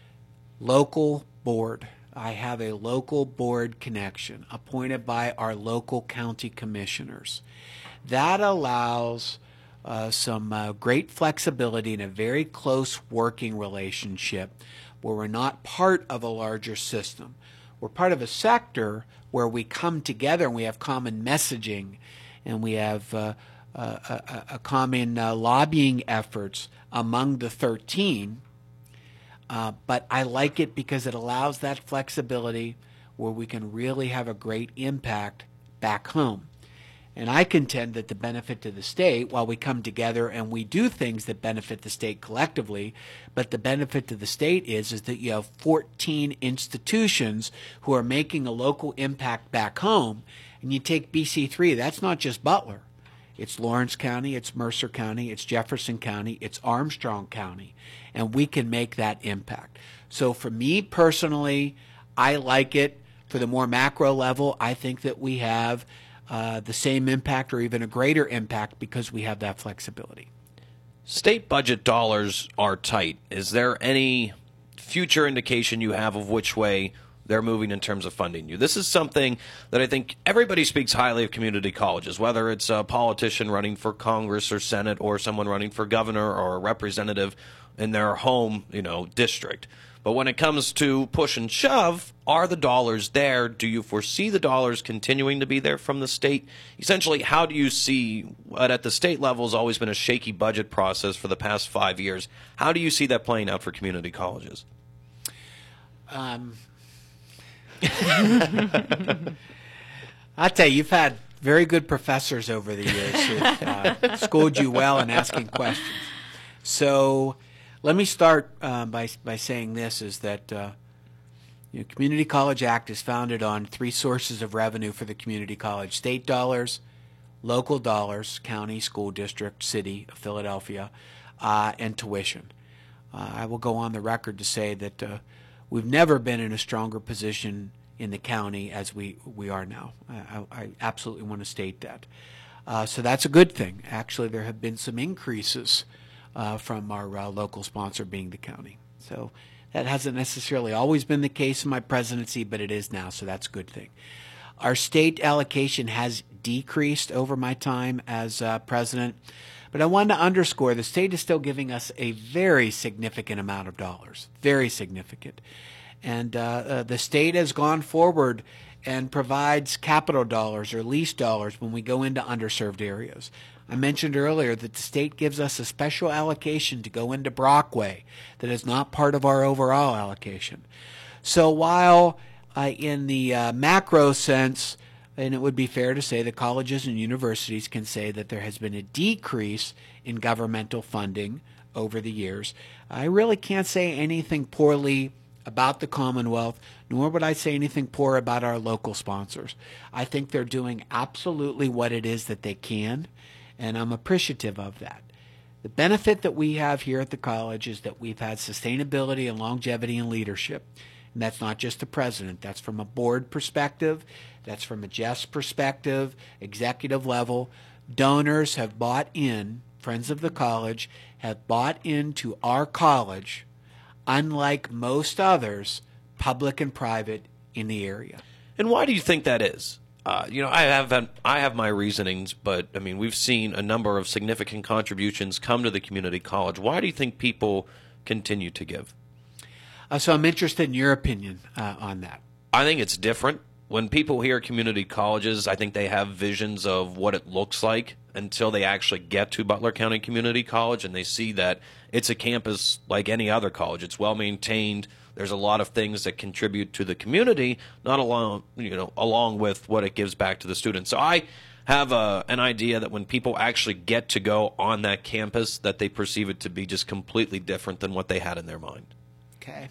Local board. I have a local board connection appointed by our local county commissioners. That allows uh, some uh, great flexibility and a very close working relationship where we're not part of a larger system. We're part of a sector where we come together and we have common messaging and we have uh, uh, a, a common uh, lobbying efforts among the thirteen. Uh, but I like it because it allows that flexibility where we can really have a great impact back home. And I contend that the benefit to the state, while we come together and we do things that benefit the state collectively, but the benefit to the state is, is that you have fourteen institutions who are making a local impact back home. And you take B C three, that's not just Butler. It's Lawrence County, it's Mercer County, it's Jefferson County, it's Armstrong County, and we can make that impact. So for me personally, I like it. For the more macro level, I think that we have uh, the same impact or even a greater impact because we have that flexibility. State budget dollars are tight. Is there any future indication you have of which way they're moving in terms of funding you? This is something that I think everybody speaks highly of community colleges, whether it's a politician running for Congress or Senate or someone running for governor or a representative in their home, you know, district. But when it comes to push and shove, are the dollars there? Do you foresee the dollars continuing to be there from the state? Essentially, how do you see what at the state level has always been a shaky budget process for the past five years? How do you see that playing out for community colleges? Um. I tell you, you've had very good professors over the years who uh, schooled you well in asking questions. So let me start uh, by by saying this: is that uh, you know, Community College Act is founded on three sources of revenue for the community college: state dollars, local dollars, county, school district, city of Philadelphia, uh, and tuition. Uh, I will go on the record to say that uh, we've never been in a stronger position in the county as we, we are now. I, I absolutely want to state that. Uh, so that's a good thing. Actually, there have been some increases uh, from our uh, local sponsor being the county. So that hasn't necessarily always been the case in my presidency, but it is now, so that's a good thing. Our state allocation has decreased over my time as uh, president, but I wanted to underscore the state is still giving us a very significant amount of dollars, very significant. And uh, uh, the state has gone forward and provides capital dollars or lease dollars when we go into underserved areas. I mentioned earlier that the state gives us a special allocation to go into Brockway that is not part of our overall allocation. So while uh, in the uh, macro sense, and it would be fair to say that colleges and universities can say that there has been a decrease in governmental funding over the years, I really can't say anything poorly about the Commonwealth, nor would I say anything poor about our local sponsors. I think they're doing absolutely what it is that they can, and I'm appreciative of that. The benefit that we have here at the college is that we've had sustainability and longevity and leadership. And that's not just the president. That's from a board perspective. That's from a Jeff's perspective, executive level. Donors have bought in, friends of the college, have bought into our college, unlike most others, public and private, in the area. And why do you think that is? Uh, you know, I have I have my reasonings, but I mean, we've seen a number of significant contributions come to the community college. Why do you think people continue to give? Uh, so I'm interested in your opinion uh, on that. I think it's different. when people hear community colleges, I think they have visions of what it looks like until they actually get to Butler County Community College and they see that it's a campus like any other college. It's well maintained. There's a lot of things that contribute to the community, not along, you know, along with what it gives back to the students. So I have a, an idea that when people actually get to go on that campus, that they perceive it to be just completely different than what they had in their mind. Okay.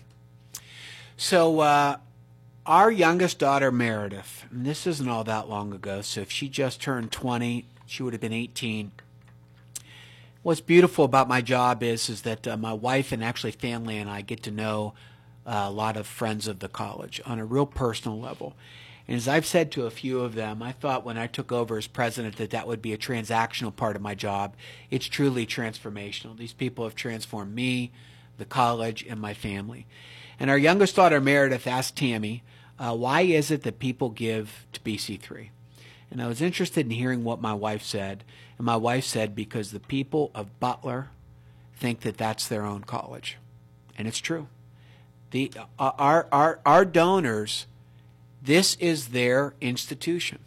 So uh, our youngest daughter, Meredith, and this isn't all that long ago, so if she just turned twenty, she would have been eighteen. What's beautiful about my job is, is that uh, my wife and actually family and I get to know uh, a lot of friends of the college on a real personal level. And as I've said to a few of them, I thought when I took over as president that that would be a transactional part of my job. It's truly transformational. These people have transformed me, the college, and my family. And our youngest daughter, Meredith, asked Tammy, uh, why is it that people give to B C three? And I was interested in hearing what my wife said. And my wife said, because the people of Butler think that that's their own college. And it's true. The, uh, our, our, our donors, this is their institution.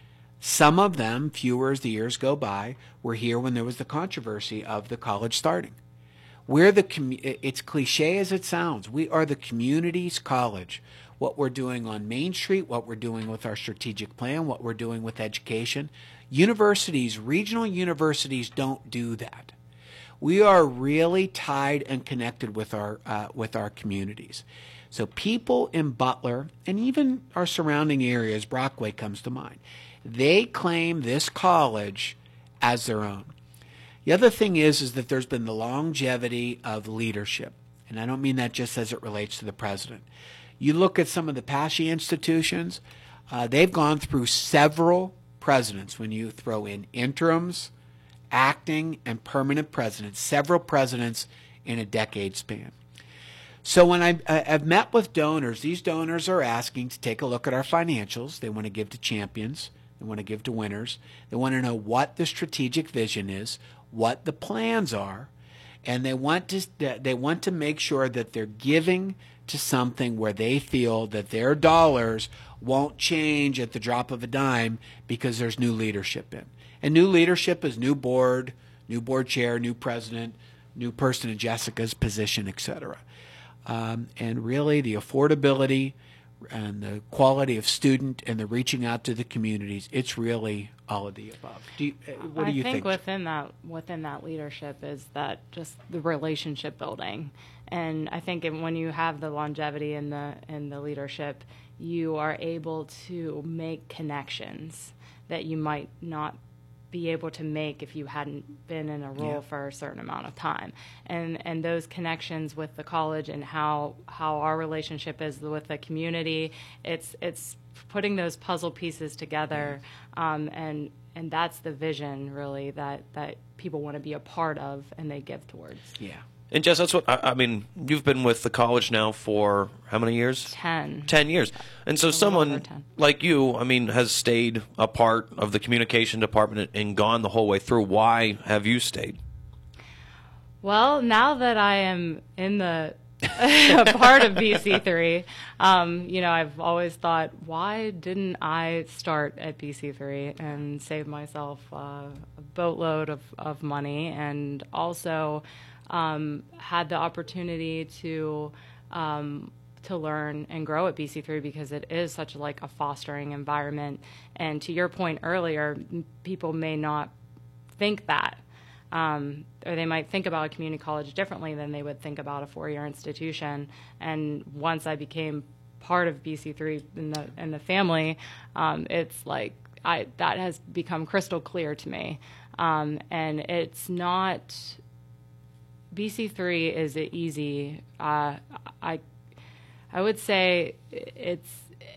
Some of them, fewer as the years go by, were here when there was the controversy of the college starting. We're the commu- it's cliche as it sounds. We are the community's college. What we're doing on Main Street, what we're doing with our strategic plan, what we're doing with education. Universities, regional universities don't do that. We are really tied and connected with our uh, with our communities. So people in Butler and even our surrounding areas, Brockway comes to mind, they claim this college as their own. The other thing is, is that there's been the longevity of leadership. And I don't mean that just as it relates to the president. You look at some of the PASHE institutions, uh, they've gone through several presidents when you throw in interims, acting, and permanent presidents, several presidents in a decade span. So when I, I've met with donors, these donors are asking to take a look at our financials. They want to give to champions. They want to give to winners. They want to know what the strategic vision is, what the plans are, and they want to they want to make sure that they're giving to something where they feel that their dollars won't change at the drop of a dime because there's new leadership in. And new leadership is new board, new board chair, new president, new person in Jessica's position, et cetera. Um, and really the affordability and the quality of student and the reaching out to the communities, it's really all of the above. Do you, what do you think? I think within that within that leadership is that just the relationship building, and I think when you have the longevity in the in the leadership, you are able to make connections that you might not be able to make if you hadn't been in a role yeah. for a certain amount of time. And and those connections with the college and how how our relationship is with the community, it's it's putting those puzzle pieces together, um, and and that's the vision really that that people want to be a part of and they give towards. Yeah. And Jess, that's what I, I mean. You've been with the college now for how many years? Ten. Ten years. And so someone like you, I mean, has stayed a part of the communication department and gone the whole way through. Why have you stayed? Well, now that I am in the a part of B C three, um, you know, I've always thought, why didn't I start at B C three and save myself uh, a boatload of, of money, and also um, had the opportunity to um, to learn and grow at B C three because it is such like a fostering environment. And to your point earlier, people may not think that. Um, or they might think about a community college differently than they would think about a four-year institution. And once I became part of B C three in the in the family, um, it's like I that has become crystal clear to me. Um, and it's not B C three is easy. Uh, I I would say it's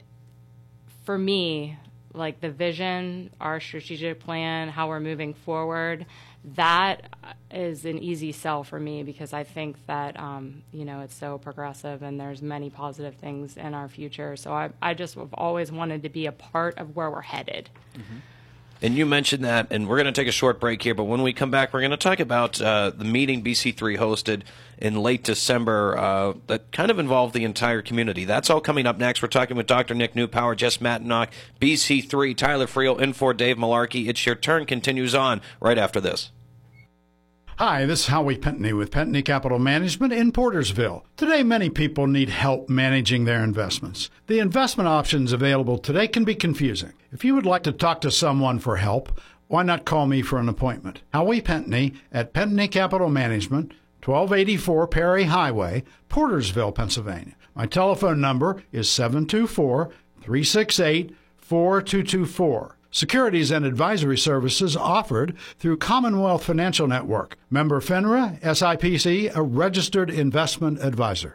for me like the vision, our strategic plan, how we're moving forward. That is an easy sell for me because I think that, um, you know, it's so progressive and there's many positive things in our future. So I, I just have always wanted to be a part of where we're headed. Mm-hmm. And you mentioned that, and we're going to take a short break here, but when we come back, we're going to talk about uh, the meeting B C three hosted in late December uh, that kind of involved the entire community. That's all coming up next. We're talking with Doctor Nick Newpower, Jess Matinock, B C three, Tyler Friel, in for Dave Malarkey. It's Your Turn continues on right after this. Hi, this is Howie Pentney with Pentney Capital Management in Portersville. Today, many people need help managing their investments. The investment options available today can be confusing. If you would like to talk to someone for help, why not call me for an appointment? Howie Pentney at Pentney Capital Management, twelve eighty-four Perry Highway, Portersville, Pennsylvania. My telephone number is seven two four, three six eight, four two two four. Securities and advisory services offered through Commonwealth Financial Network. Member FINRA, S I P C, a registered investment advisor.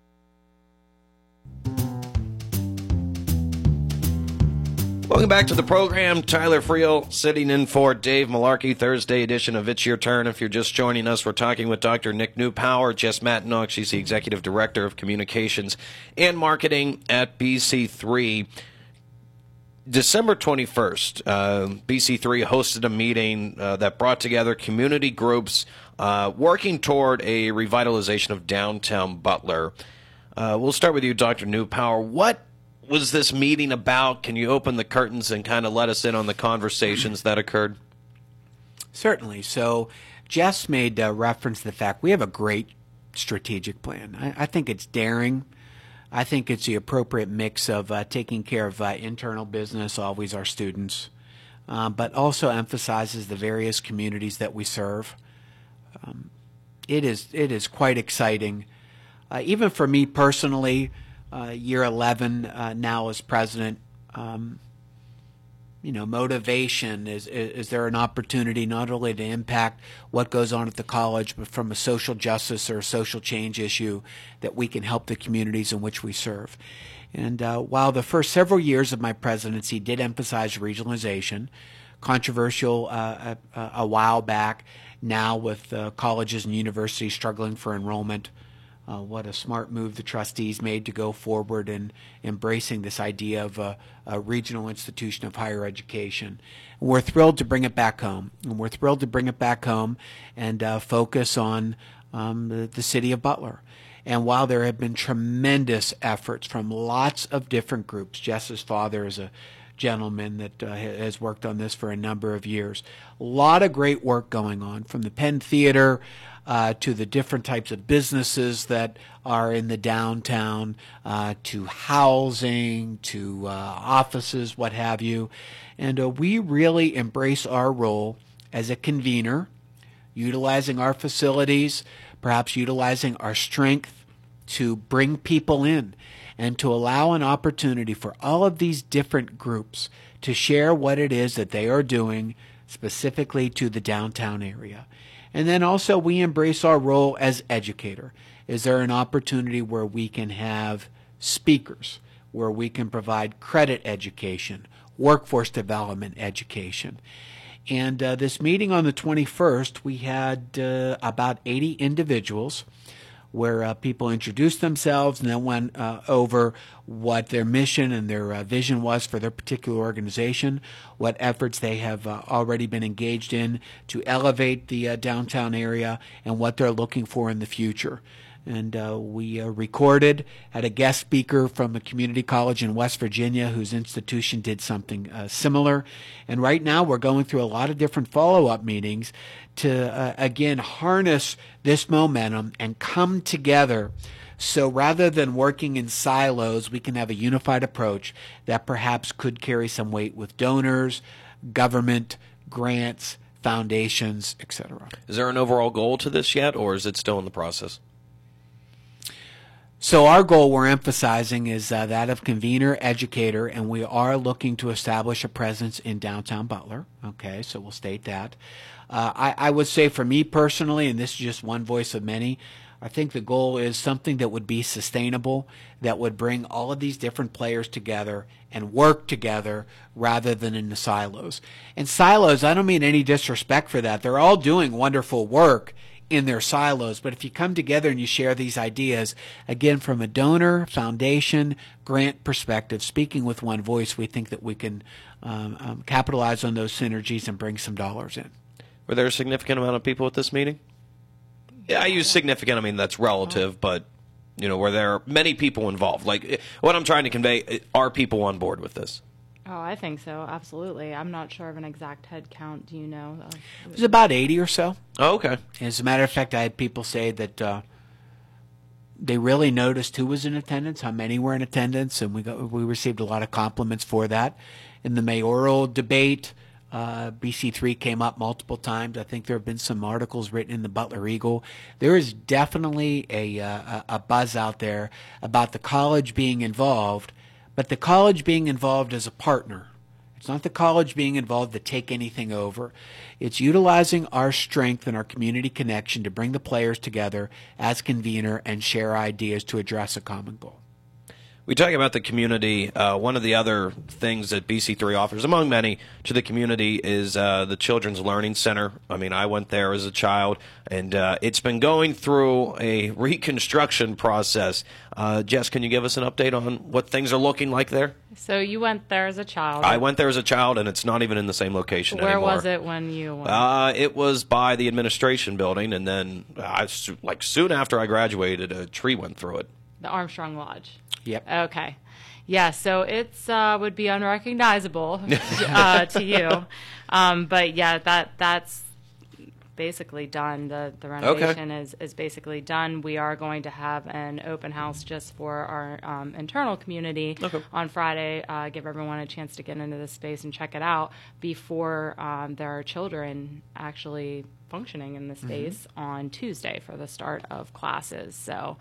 Welcome back to the program. Tyler Friel sitting in for Dave Malarkey, Thursday edition of It's Your Turn. If you're just joining us, we're talking with Doctor Nick Newpower, Jess Matinock. She's the Executive Director of Communications and Marketing at B C three. December twenty-first, uh, B C three hosted a meeting uh, that brought together community groups uh, working toward a revitalization of downtown Butler. Uh, we'll start with you, Doctor Newpower. What was this meeting about? Can you open the curtains and kind of let us in on the conversations that occurred? Certainly. So Jess made uh, reference to the fact we have a great strategic plan. I, I think it's daring. I think it's the appropriate mix of uh, taking care of uh, internal business, always our students, uh, but also emphasizes the various communities that we serve. Um, it is it is quite exciting. Uh, even for me personally, uh, year eleven uh, now as president, um, you know, motivation, is, is is there an opportunity not only to impact what goes on at the college, but from a social justice or a social change issue that we can help the communities in which we serve. And uh, while the first several years of my presidency did emphasize regionalization, controversial uh, a, a while back, now with uh, colleges and universities struggling for enrollment, Uh, what a smart move the trustees made to go forward in embracing this idea of a, a regional institution of higher education. And we're thrilled to bring it back home. And we're thrilled to bring it back home and uh, focus on um, the, the city of Butler. And while there have been tremendous efforts from lots of different groups, Jess's father is a gentleman that uh, has worked on this for a number of years. A lot of great work going on, from the Penn Theater uh, to the different types of businesses that are in the downtown, uh, to housing, to uh, offices, what have you. And uh, we really embrace our role as a convener, utilizing our facilities, perhaps utilizing our strength to bring people in and to allow an opportunity for all of these different groups to share what it is that they are doing specifically to the downtown area. And then also we embrace our role as educator. Is there an opportunity where we can have speakers, where we can provide credit education, workforce development education? And uh, this meeting on the twenty-first, we had uh, about eighty individuals where uh, people introduced themselves and then went uh, over what their mission and their uh, vision was for their particular organization, what efforts they have uh, already been engaged in to elevate the uh, downtown area, and what they're looking for in the future. And uh, we uh, recorded, had a guest speaker from a community college in West Virginia whose institution did something uh, similar. And right now we're going through a lot of different follow-up meetings to, uh, again, harness this momentum and come together. So rather than working in silos, we can have a unified approach that perhaps could carry some weight with donors, government, grants, foundations, et cetera. Is there an overall goal to this yet, or is it still in the process? So our goal we're emphasizing is uh, that of convener, educator, and we are looking to establish a presence in downtown Butler. Okay, so we'll state that. Uh, I, I would say for me personally, and this is just one voice of many, I think the goal is something that would be sustainable, that would bring all of these different players together and work together rather than in the silos. And silos, I don't mean any disrespect for that. They're all doing wonderful work in their silos. But if you come together and you share these ideas, again, from a donor, foundation, grant perspective, speaking with one voice, we think that we can um, um, capitalize on those synergies and bring some dollars in. Were there a significant amount of people at this meeting? Yeah, I use significant. I mean, that's relative, but, you know, were there many people involved? Like, what I'm trying to convey, are people on board with this? Oh, I think so. Absolutely. I'm not sure of an exact head count. Do you know? It was about eighty or so. Oh, okay. As a matter of fact, I had people say that uh, they really noticed who was in attendance, how many were in attendance, and we got, we received a lot of compliments for that. In the mayoral debate, uh, B C three came up multiple times. I think there have been some articles written in the Butler Eagle. There is definitely a, uh, a buzz out there about the college being involved, but the college being involved as a partner. It's not the college being involved to take anything over. It's utilizing our strength and our community connection to bring the players together as convener and share ideas to address a common goal. We talk about the community. Uh, one of the other things that B C three offers, among many, to the community is uh, the Children's Learning Center. I mean, I went there as a child, and uh, it's been going through a reconstruction process. Uh, Jess, can you give us an update on what things are looking like there? So you went there as a child. I went there as a child, and it's not even in the same location Where anymore. Where was it when you went? Uh, it was by the administration building, and then uh, like soon after I graduated, a tree went through it. The Armstrong Lodge. Yep. Okay. Yeah, so it's uh, would be unrecognizable uh, to you. Um, but yeah, that that's basically done. The the renovation okay. is, is basically done. We are going to have an open house just for our um, internal community okay. on Friday, uh, give everyone a chance to get into the space and check it out before um, there are children actually functioning in the space mm-hmm. on Tuesday for the start of classes. So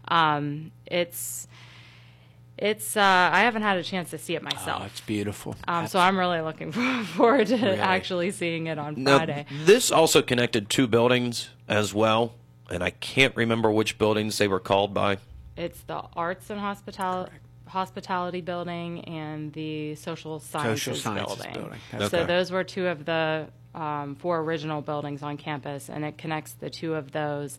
um, it's it's uh, I haven't had a chance to see it myself. Oh, it's beautiful. Um, so I'm really looking forward to really? actually seeing it on now, Friday. This also connected two buildings as well, and I can't remember which buildings they were called by. It's the Arts and Hospitality Hospitality Building and the Social Sciences, Social Sciences Building. building. Okay. So those were two of the um, four original buildings on campus, and it connects the two of those.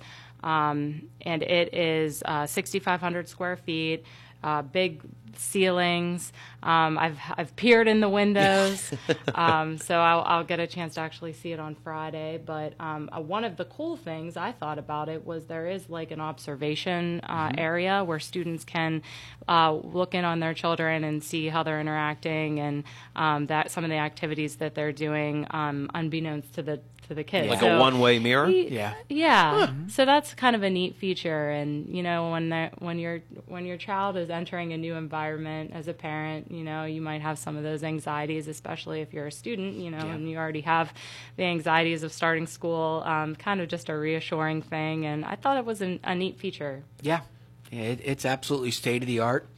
Um, and it is uh, sixty-five hundred square feet, uh, big ceilings. Um, I've I've peered in the windows, um, so I'll, I'll get a chance to actually see it on Friday. But um, uh, one of the cool things I thought about it was there is like an observation uh, mm-hmm. area where students can uh, look in on their children and see how they're interacting and um, that some of the activities that they're doing, um, unbeknownst to the to the kids. Like so, a one-way mirror? Yeah. Yeah. Huh. So that's kind of a neat feature. And, you know, when the, when your when your child is entering a new environment as a parent, you know, you might have some of those anxieties, especially if you're a student, you know, yeah. and you already have the anxieties of starting school, um, kind of just a reassuring thing. And I thought it was an, a neat feature. Yeah. It, it's absolutely state-of-the-art.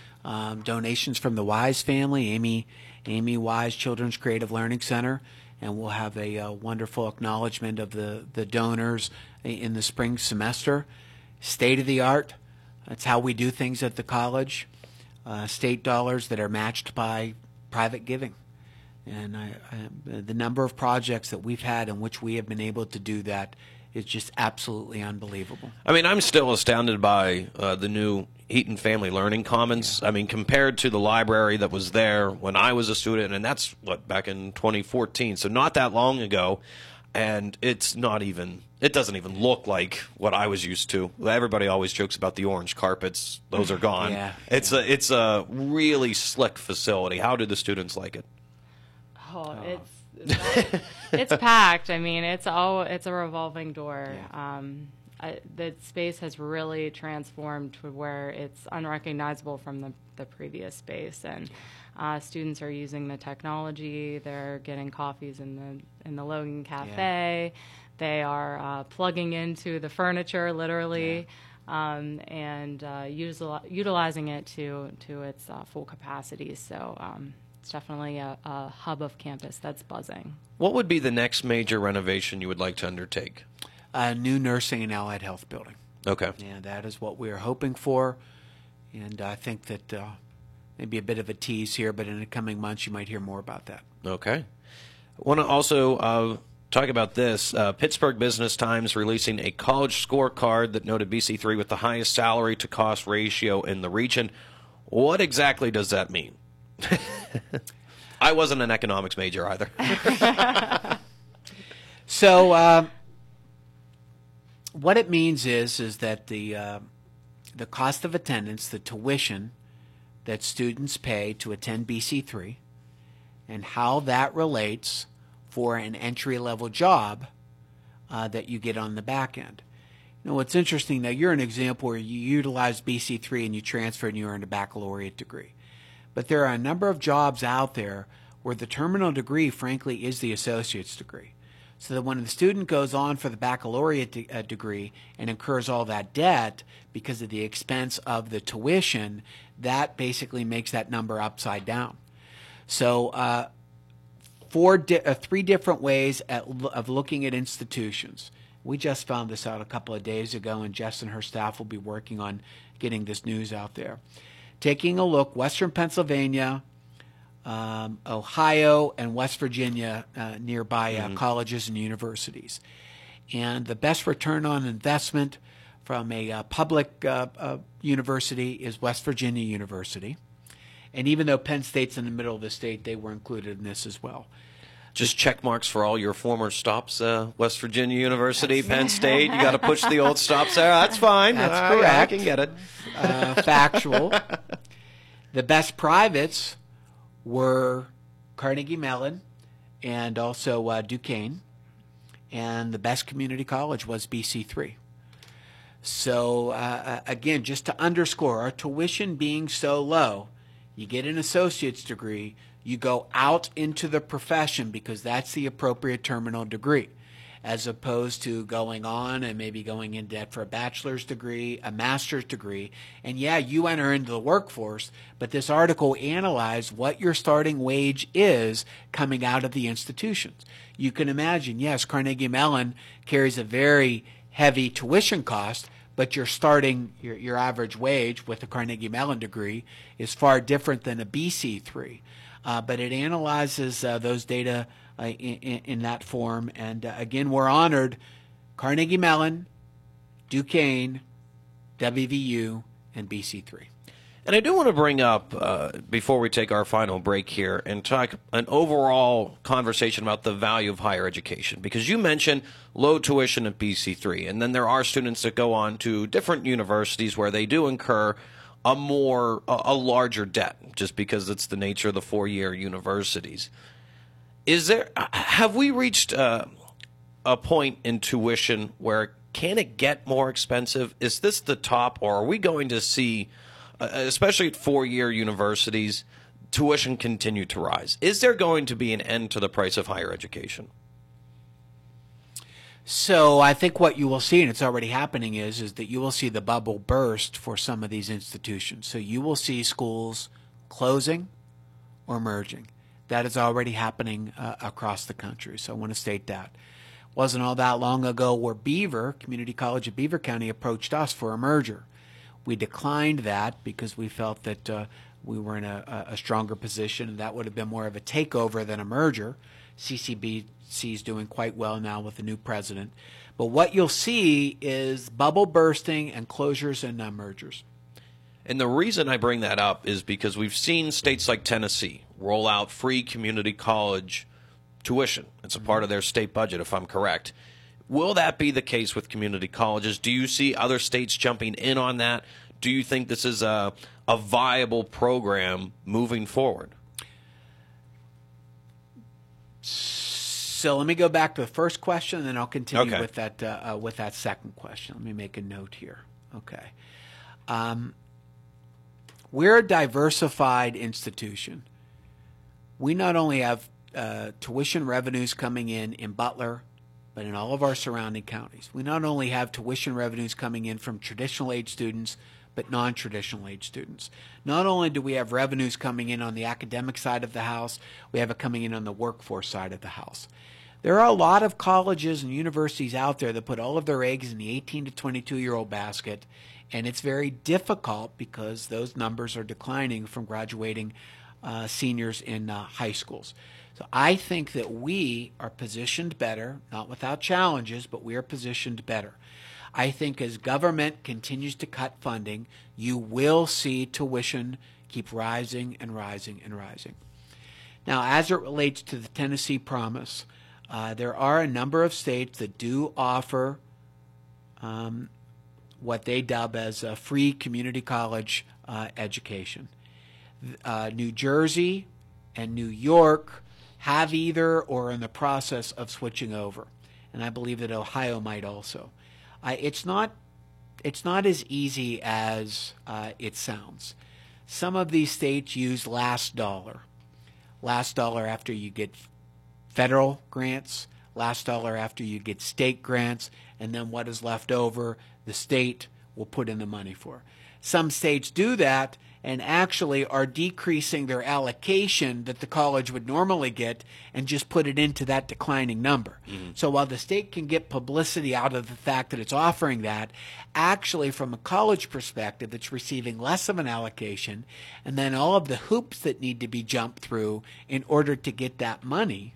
Um, donations from the Wise family, Amy, Amy Wise Children's Creative Learning Center. And we'll have a uh, wonderful acknowledgement of the, the donors in the spring semester. State-of-the-art. That's how we do things at the college. Uh, state dollars that are matched by private giving. And I, I, the number of projects that we've had in which we have been able to do that is just absolutely unbelievable. I mean, I'm still astounded by uh, the new Eaton Family Learning Commons. Yeah. I mean, compared to the library that was there when I was a student, and that's, what, back in twenty fourteen, so not that long ago, and it's not even, it doesn't even look like what I was used to. Everybody always jokes about the orange carpets. Those are gone. Yeah, it's, yeah. A, it's a really slick facility. How do the students like it? Oh, it's it's, it's packed. I mean, it's all it's a revolving door. Yeah. Um, I, the space has really transformed to where it's unrecognizable from the, the previous space, and uh, students are using the technology. They're getting coffees in the in the Logan Cafe. Yeah. They are uh, plugging into the furniture, literally. Yeah. Um, and uh, util- utilizing it to to its uh, full capacity. So um, it's definitely a, a hub of campus that's buzzing. What would be the next major renovation you would like to undertake? A new nursing and allied health building. Okay. And that is what we are hoping for. And I think that uh, maybe a bit of a tease here, but in the coming months you might hear more about that. Okay. I want to also uh, talk about this. Uh, Pittsburgh Business Times releasing a college scorecard that noted B C three with the highest salary to cost ratio in the region. What exactly does that mean? I wasn't an economics major either. So uh, what it means is is that the uh, the cost of attendance, the tuition that students pay to attend B C three, and how that relates for an entry-level job uh, that you get on the back end. You know, what's interesting, now you're an example where you utilize B C three and you transfer and you earned a baccalaureate degree. But there are a number of jobs out there where the terminal degree, frankly, is the associate's degree. So that when the student goes on for the baccalaureate de- uh, degree and incurs all that debt because of the expense of the tuition, that basically makes that number upside down. So uh, four di- uh, three different ways at l- of looking at institutions. We just found this out a couple of days ago, and Jess and her staff will be working on getting this news out there. Taking a look, Western Pennsylvania, um, Ohio, and West Virginia, uh, nearby uh, mm-hmm. colleges and universities. And the best return on investment from a uh, public uh, uh, university is West Virginia University. And even though Penn State's in the middle of the state, they were included in this as well. Just check marks for all your former stops, uh, West Virginia University, Penn State. You got to push the old stops there. That's fine. That's uh, correct. Yeah, I can get it. Uh, factual. The best privates were Carnegie Mellon and also uh, Duquesne. And the best community college was B C three. So, uh, again, just to underscore, our tuition being so low, you get an associate's degree, you go out into the profession because that's the appropriate terminal degree, as opposed to going on and maybe going in debt for a bachelor's degree, a master's degree. And yeah, you enter into the workforce, but this article analyzed what your starting wage is coming out of the institutions. You can imagine, yes, Carnegie Mellon carries a very heavy tuition cost, but your starting, your, your average wage with a Carnegie Mellon degree is far different than a B C three. Uh, but it analyzes uh, those data uh, in, in that form. And uh, again, we're honored Carnegie Mellon, Duquesne, W V U, and B C three. And I do want to bring up, uh, before we take our final break here, and talk an overall conversation about the value of higher education. Because you mentioned low tuition at B C three, and then there are students that go on to different universities where they do incur a more, a, a larger debt, just because it's the nature of the four-year universities. Is there, have we reached uh, a point in tuition where can it get more expensive? Is this the top, or are we going to see, uh, especially at four-year universities, tuition continue to rise? Is there going to be an end to the price of higher education? So I think what you will see, and it's already happening, is is that you will see the bubble burst for some of these institutions. So you will see schools closing or merging. That is already happening uh, across the country. So I want to state that. Wasn't all that long ago where Beaver, Community College of Beaver County, approached us for a merger. We declined that because we felt that uh, we were in a, a stronger position, and that would have been more of a takeover than a merger. C C B C is doing quite well now with the new president. But what you'll see is bubble bursting and closures and uh, mergers. And the reason I bring that up is because we've seen states like Tennessee roll out free community college tuition. It's a part of their state budget, if I'm correct. Will that be the case with community colleges? Do you see other states jumping in on that? Do you think this is a, a viable program moving forward? So let me go back to the first question, and then I'll continue okay. with that uh, uh, with that second question. Let me make a note here. Okay. Um, we're a diversified institution. We not only have uh, tuition revenues coming in in Butler, but in all of our surrounding counties. We not only have tuition revenues coming in from traditional age students, but non-traditional age students. Not only do we have revenues coming in on the academic side of the house, we have it coming in on the workforce side of the house. There are a lot of colleges and universities out there that put all of their eggs in the eighteen to twenty-two-year-old basket, and it's very difficult because those numbers are declining from graduating uh, seniors in uh, high schools. So I think that we are positioned better, not without challenges, but we are positioned better. I think as government continues to cut funding, you will see tuition keep rising and rising and rising. Now, as it relates to the Tennessee Promise, uh, there are a number of states that do offer um, what they dub as a free community college uh, education. Uh, New Jersey and New York have either or are in the process of switching over, and I believe that Ohio might also. Uh, it's not it's not as easy as uh, it sounds. Some of these states use last dollar. Last dollar after you get federal grants, last dollar after you get state grants, and then what is left over, the state will put in the money for. Some states do that and actually are decreasing their allocation that the college would normally get and just put it into that declining number. Mm-hmm. So while the state can get publicity out of the fact that it's offering that, actually from a college perspective, it's receiving less of an allocation, and then all of the hoops that need to be jumped through in order to get that money.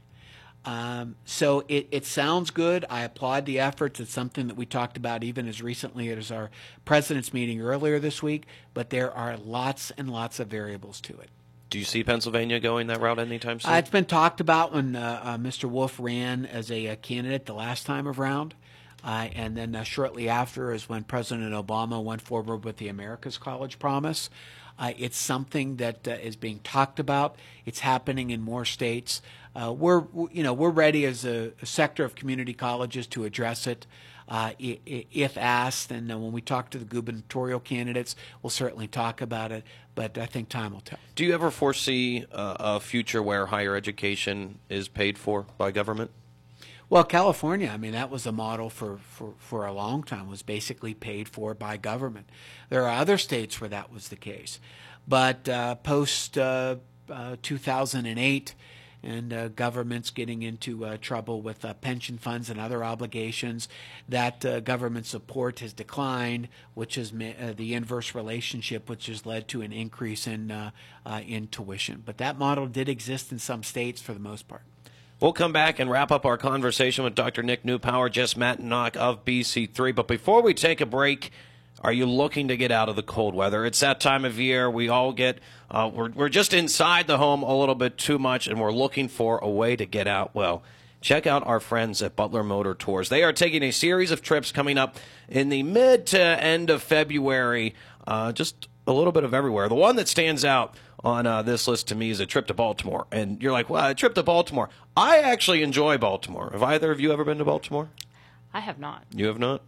Um, so it, it sounds good. I applaud the efforts. It's something that we talked about even as recently as our president's meeting earlier this week, but there are lots and lots of variables to it. Do you see Pennsylvania going that route anytime soon? Uh, it's been talked about when uh, uh, Mister Wolf ran as a, a candidate the last time around, uh, and then uh, shortly after is when President Obama went forward with the America's College Promise. Uh, it's something that uh, is being talked about. It's happening in more states. Uh, we're, you know, we're ready as a, a sector of community colleges to address it uh, if asked. And uh, when we talk to the gubernatorial candidates, we'll certainly talk about it. But I think time will tell. Do you ever foresee uh, a future where higher education is paid for by government? Well, California, I mean, that was a model for, for, for a long time, was basically paid for by government. There are other states where that was the case. But uh, post uh, uh, two thousand eight, and uh, governments getting into uh, trouble with uh, pension funds and other obligations, that uh, government support has declined, which is ma- uh, the inverse relationship, which has led to an increase in, uh, uh, in tuition. But that model did exist in some states for the most part. We'll come back and wrap up our conversation with Doctor Nick Newpower, Jess Mattenach of B C three. But before we take a break, are you looking to get out of the cold weather? It's that time of year. We all get, uh, we're, we're just inside the home a little bit too much, and we're looking for a way to get out. Well, check out our friends at Butler Motor Tours. They are taking a series of trips coming up in the mid to end of February, uh, just a little bit of everywhere. The one that stands out on uh, this list to me is a trip to Baltimore. And you're like, well, a trip to Baltimore. I actually enjoy Baltimore. Have either of you ever been to Baltimore? I have not. You have not?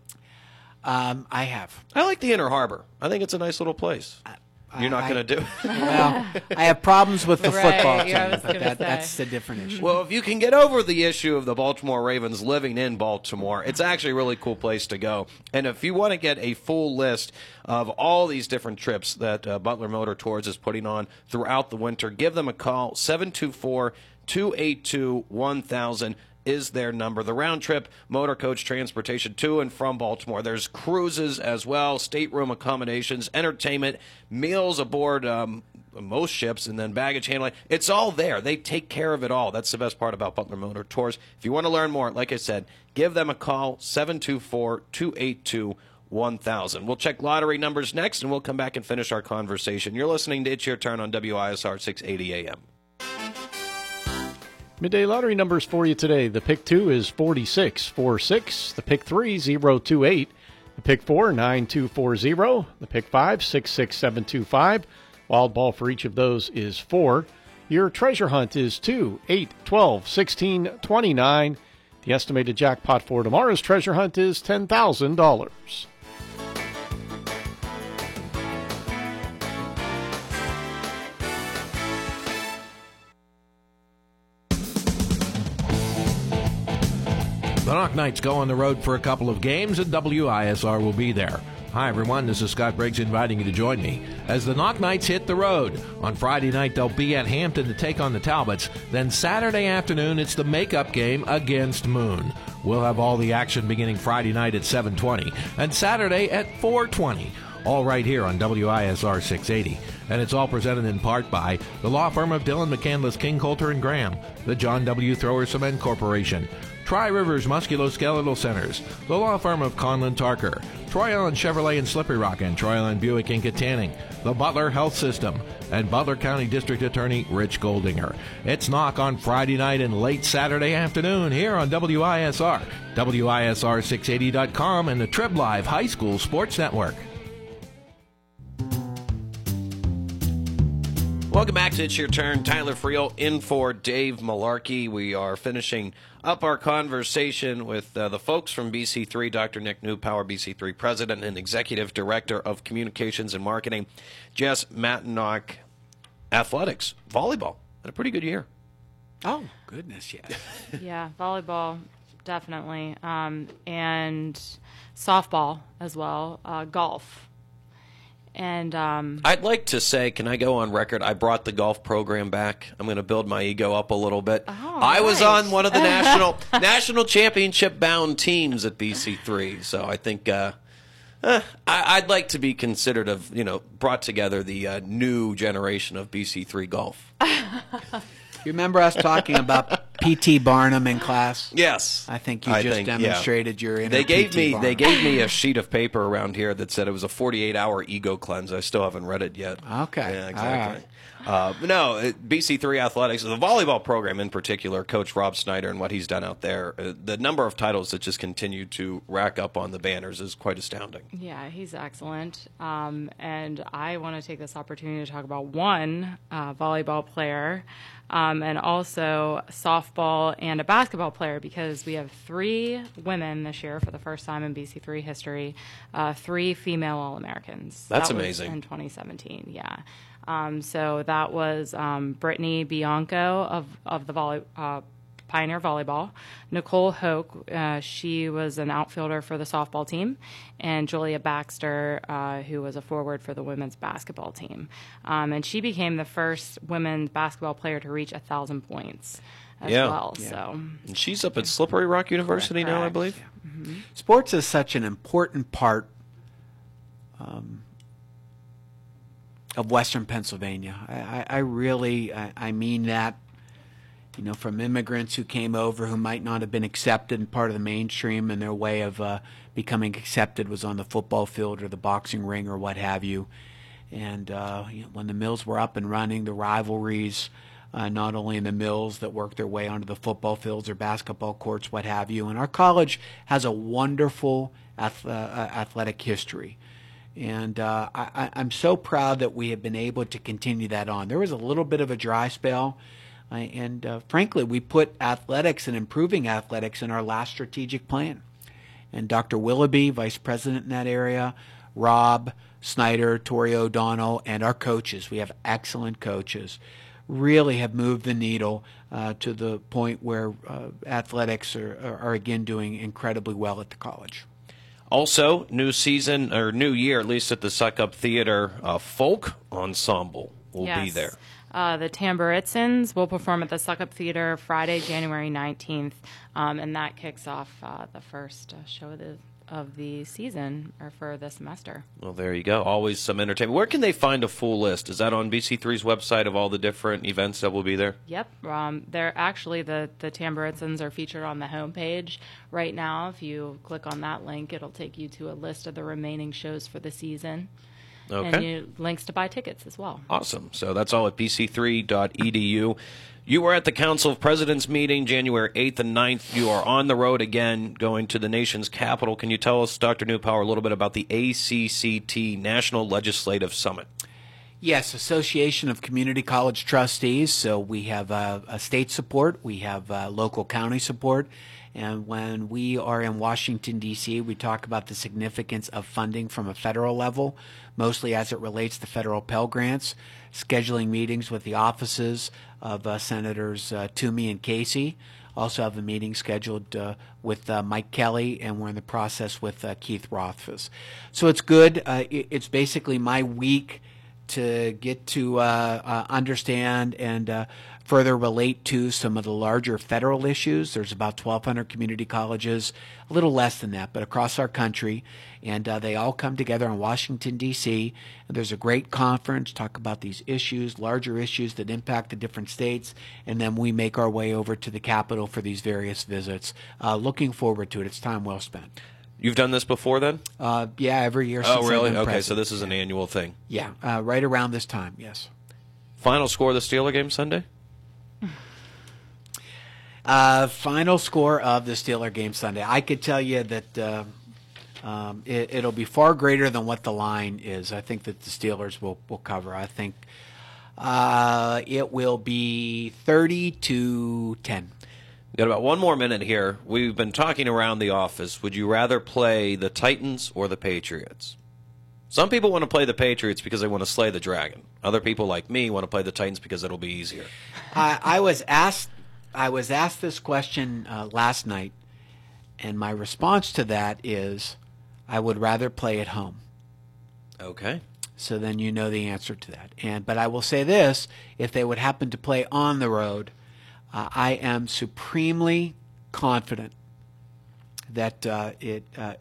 Um, I have. I like the Inner Harbor. I think it's a nice little place. I, You're not going to do it. Well, I have problems with the right, football team, yeah, but that, that's a different issue. Well, if you can get over the issue of the Baltimore Ravens living in Baltimore, it's actually a really cool place to go. And if you want to get a full list of all these different trips that uh, Butler Motor Tours is putting on throughout the winter, give them a call. seven two four, two eight two, one thousand is their number. The round trip motor coach transportation to and from Baltimore. There's cruises as well, stateroom accommodations, entertainment, meals aboard um, most ships, and then baggage handling. It's all there. They take care of it all. That's the best part about Butler Motor Tours. If you want to learn more, like I said, give them a call, seven two four, two eight two, one thousand. We'll check lottery numbers next, and we'll come back and finish our conversation. You're listening to It's Your Turn on W I S R six eighty A M. Midday lottery numbers for you today. The pick two is forty-six forty-six. The pick three, zero two eight. The pick four, nine two four zero. The pick five, six six seven two five. Wild ball for each of those is four. Your treasure hunt is two, eight, twelve, sixteen, twenty-nine. The estimated jackpot for tomorrow's treasure hunt is ten thousand dollars. The Knock Knights go on the road for a couple of games, and W I S R will be there. Hi, everyone. This is Scott Briggs inviting you to join me as the Knock Knights hit the road. On Friday night, they'll be at Hampton to take on the Talbots. Then Saturday afternoon, it's the makeup game against Moon. We'll have all the action beginning Friday night at seven twenty and Saturday at four twenty. all right here on W I S R six eighty. And it's all presented in part by the law firm of Dillon McCandless, King, Coulter, and Graham, the John W. Thrower Cement Corporation, Tri-Rivers Musculoskeletal Centers, the law firm of Conlon Tarker, Troy Allen Chevrolet in Slippery Rock, and Troy Allen Buick in Katanning, the Butler Health System, and Butler County District Attorney Rich Goldinger. It's Knock on Friday night and late Saturday afternoon here on W I S R, W I S R six eighty dot com, and the Trib Live High School Sports Network. Welcome back to It's Your Turn. Tyler Friel in for Dave Malarkey. We are finishing up our conversation with uh, the folks from B C three, Doctor Nick Newpower, B C three President and Executive Director of Communications and Marketing, Jess Matinock, Athletics, Volleyball. Had a pretty good year. Oh, goodness, yes. Yeah, volleyball, definitely. Um, and softball as well, uh, golf. And um, I'd like to say, can I go on record? I brought the golf program back. I'm going to build my ego up a little bit. Oh, I was nice. on one of the national national championship bound teams at B C three, so I think uh, eh, I, I'd like to be considered of you know brought together the uh, new generation of B C three golf. You remember us talking about P T Barnum in class? Yes, I think you I just think, demonstrated yeah. your inner They gave P T me Barnum. they gave me a sheet of paper around here that said it was a forty-eight hour ego cleanse. I still haven't read it yet. Okay, Yeah, exactly. All Uh, but no, it, B C three Athletics, the volleyball program in particular, Coach Rob Snyder and what he's done out there, uh, the number of titles that just continue to rack up on the banners is quite astounding. Yeah, he's excellent. Um, and I want to take this opportunity to talk about one uh, volleyball player um, and also softball and a basketball player, because we have three women this year for the first time in B C three history, uh, three female All-Americans. That's That was amazing. in twenty seventeen, yeah. Um, so that was um, Brittany Bianco of, of the volley, uh, Pioneer Volleyball, Nicole Hoke, uh, she was an outfielder for the softball team, and Julia Baxter, uh, who was a forward for the women's basketball team. Um, and she became the first women's basketball player to reach one thousand points as yeah. well. Yeah. So And she's up at Slippery Rock University now, I believe. Yeah. Mm-hmm. Sports is such an important part um, of Western Pennsylvania. I, I, I really, I, I mean that, you know, from immigrants who came over who might not have been accepted and part of the mainstream, and their way of uh, becoming accepted was on the football field or the boxing ring or what have you. And uh, you know, when the mills were up and running, the rivalries, uh, not only in the mills that worked their way onto the football fields or basketball courts, what have you. And our college has a wonderful ath- uh, athletic history. And uh, I, I'm so proud that we have been able to continue that on. There was a little bit of a dry spell, uh, and uh, frankly, we put athletics and improving athletics in our last strategic plan. And Doctor Willoughby, vice president in that area, Rob Snyder, Tori O'Donnell, and our coaches, we have excellent coaches, really have moved the needle uh, to the point where uh, athletics are, are, are again doing incredibly well at the college. Also, new season, or new year, at least at the Suck Up Theater, uh, folk ensemble will yes. be there. Uh, the Tamburitzins will perform at the Suck Up Theater Friday, January nineteenth, um, and that kicks off uh, the first uh, show of the, of the season, or for the semester. Well, there you go. Always some entertainment. Where can they find a full list? Is that on B C three's website of all the different events that will be there? Yep. Um, they're actually, the, the Tamburitzins are featured on the homepage right now. If you click on that link, it'll take you to a list of the remaining shows for the season. Okay. And you, links to buy tickets as well. Awesome. So that's all at b c three dot e d u. You were at the Council of Presidents meeting January eighth and ninth. You are on the road again, going to the nation's capital. Can you tell us, Doctor Newpower, a little bit about the A C C T National Legislative Summit? Yes, Association of Community College Trustees. So we have uh, a state support, we have uh, local county support, and when we are in Washington, D C, we talk about the significance of funding from a federal level, mostly as it relates to federal Pell Grants, scheduling meetings with the offices of uh, Senators uh, Toomey and Casey. Also have a meeting scheduled uh, with uh, Mike Kelly, and we're in the process with uh, Keith Rothfuss. So it's good. Uh, it, it's basically my week to get to uh, uh, understand and uh, further relate to some of the larger federal issues. There's about twelve hundred community colleges, a little less than that, but across our country, and uh, they all come together in Washington, D C, and there's a great conference, talk about these issues, larger issues that impact the different states, and then we make our way over to the Capitol for these various visits. Uh, looking forward to it. It's time well spent. You've done this before then? Uh, yeah, every year since Oh, really? I've been Okay, president. so this is an annual thing. Yeah, uh, right around this time, yes. Final score of the Steeler game Sunday? Uh, final score of the Steeler game Sunday. I could tell you that uh, um, it, it'll be far greater than what the line is. I think that the Steelers will, will cover. I think uh, it will be thirty to ten. We've got about one more minute here. We've been talking around the office. Would you rather play the Titans or the Patriots? Some people want to play the Patriots because they want to slay the dragon. Other people, like me, want to play the Titans because it'll be easier. I, I was asked I was asked this question uh, last night, and my response to that is I would rather play at home. Okay. So then you know the answer to that. And but I will say this, if they would happen to play on the road, uh, I am supremely confident that uh, it uh,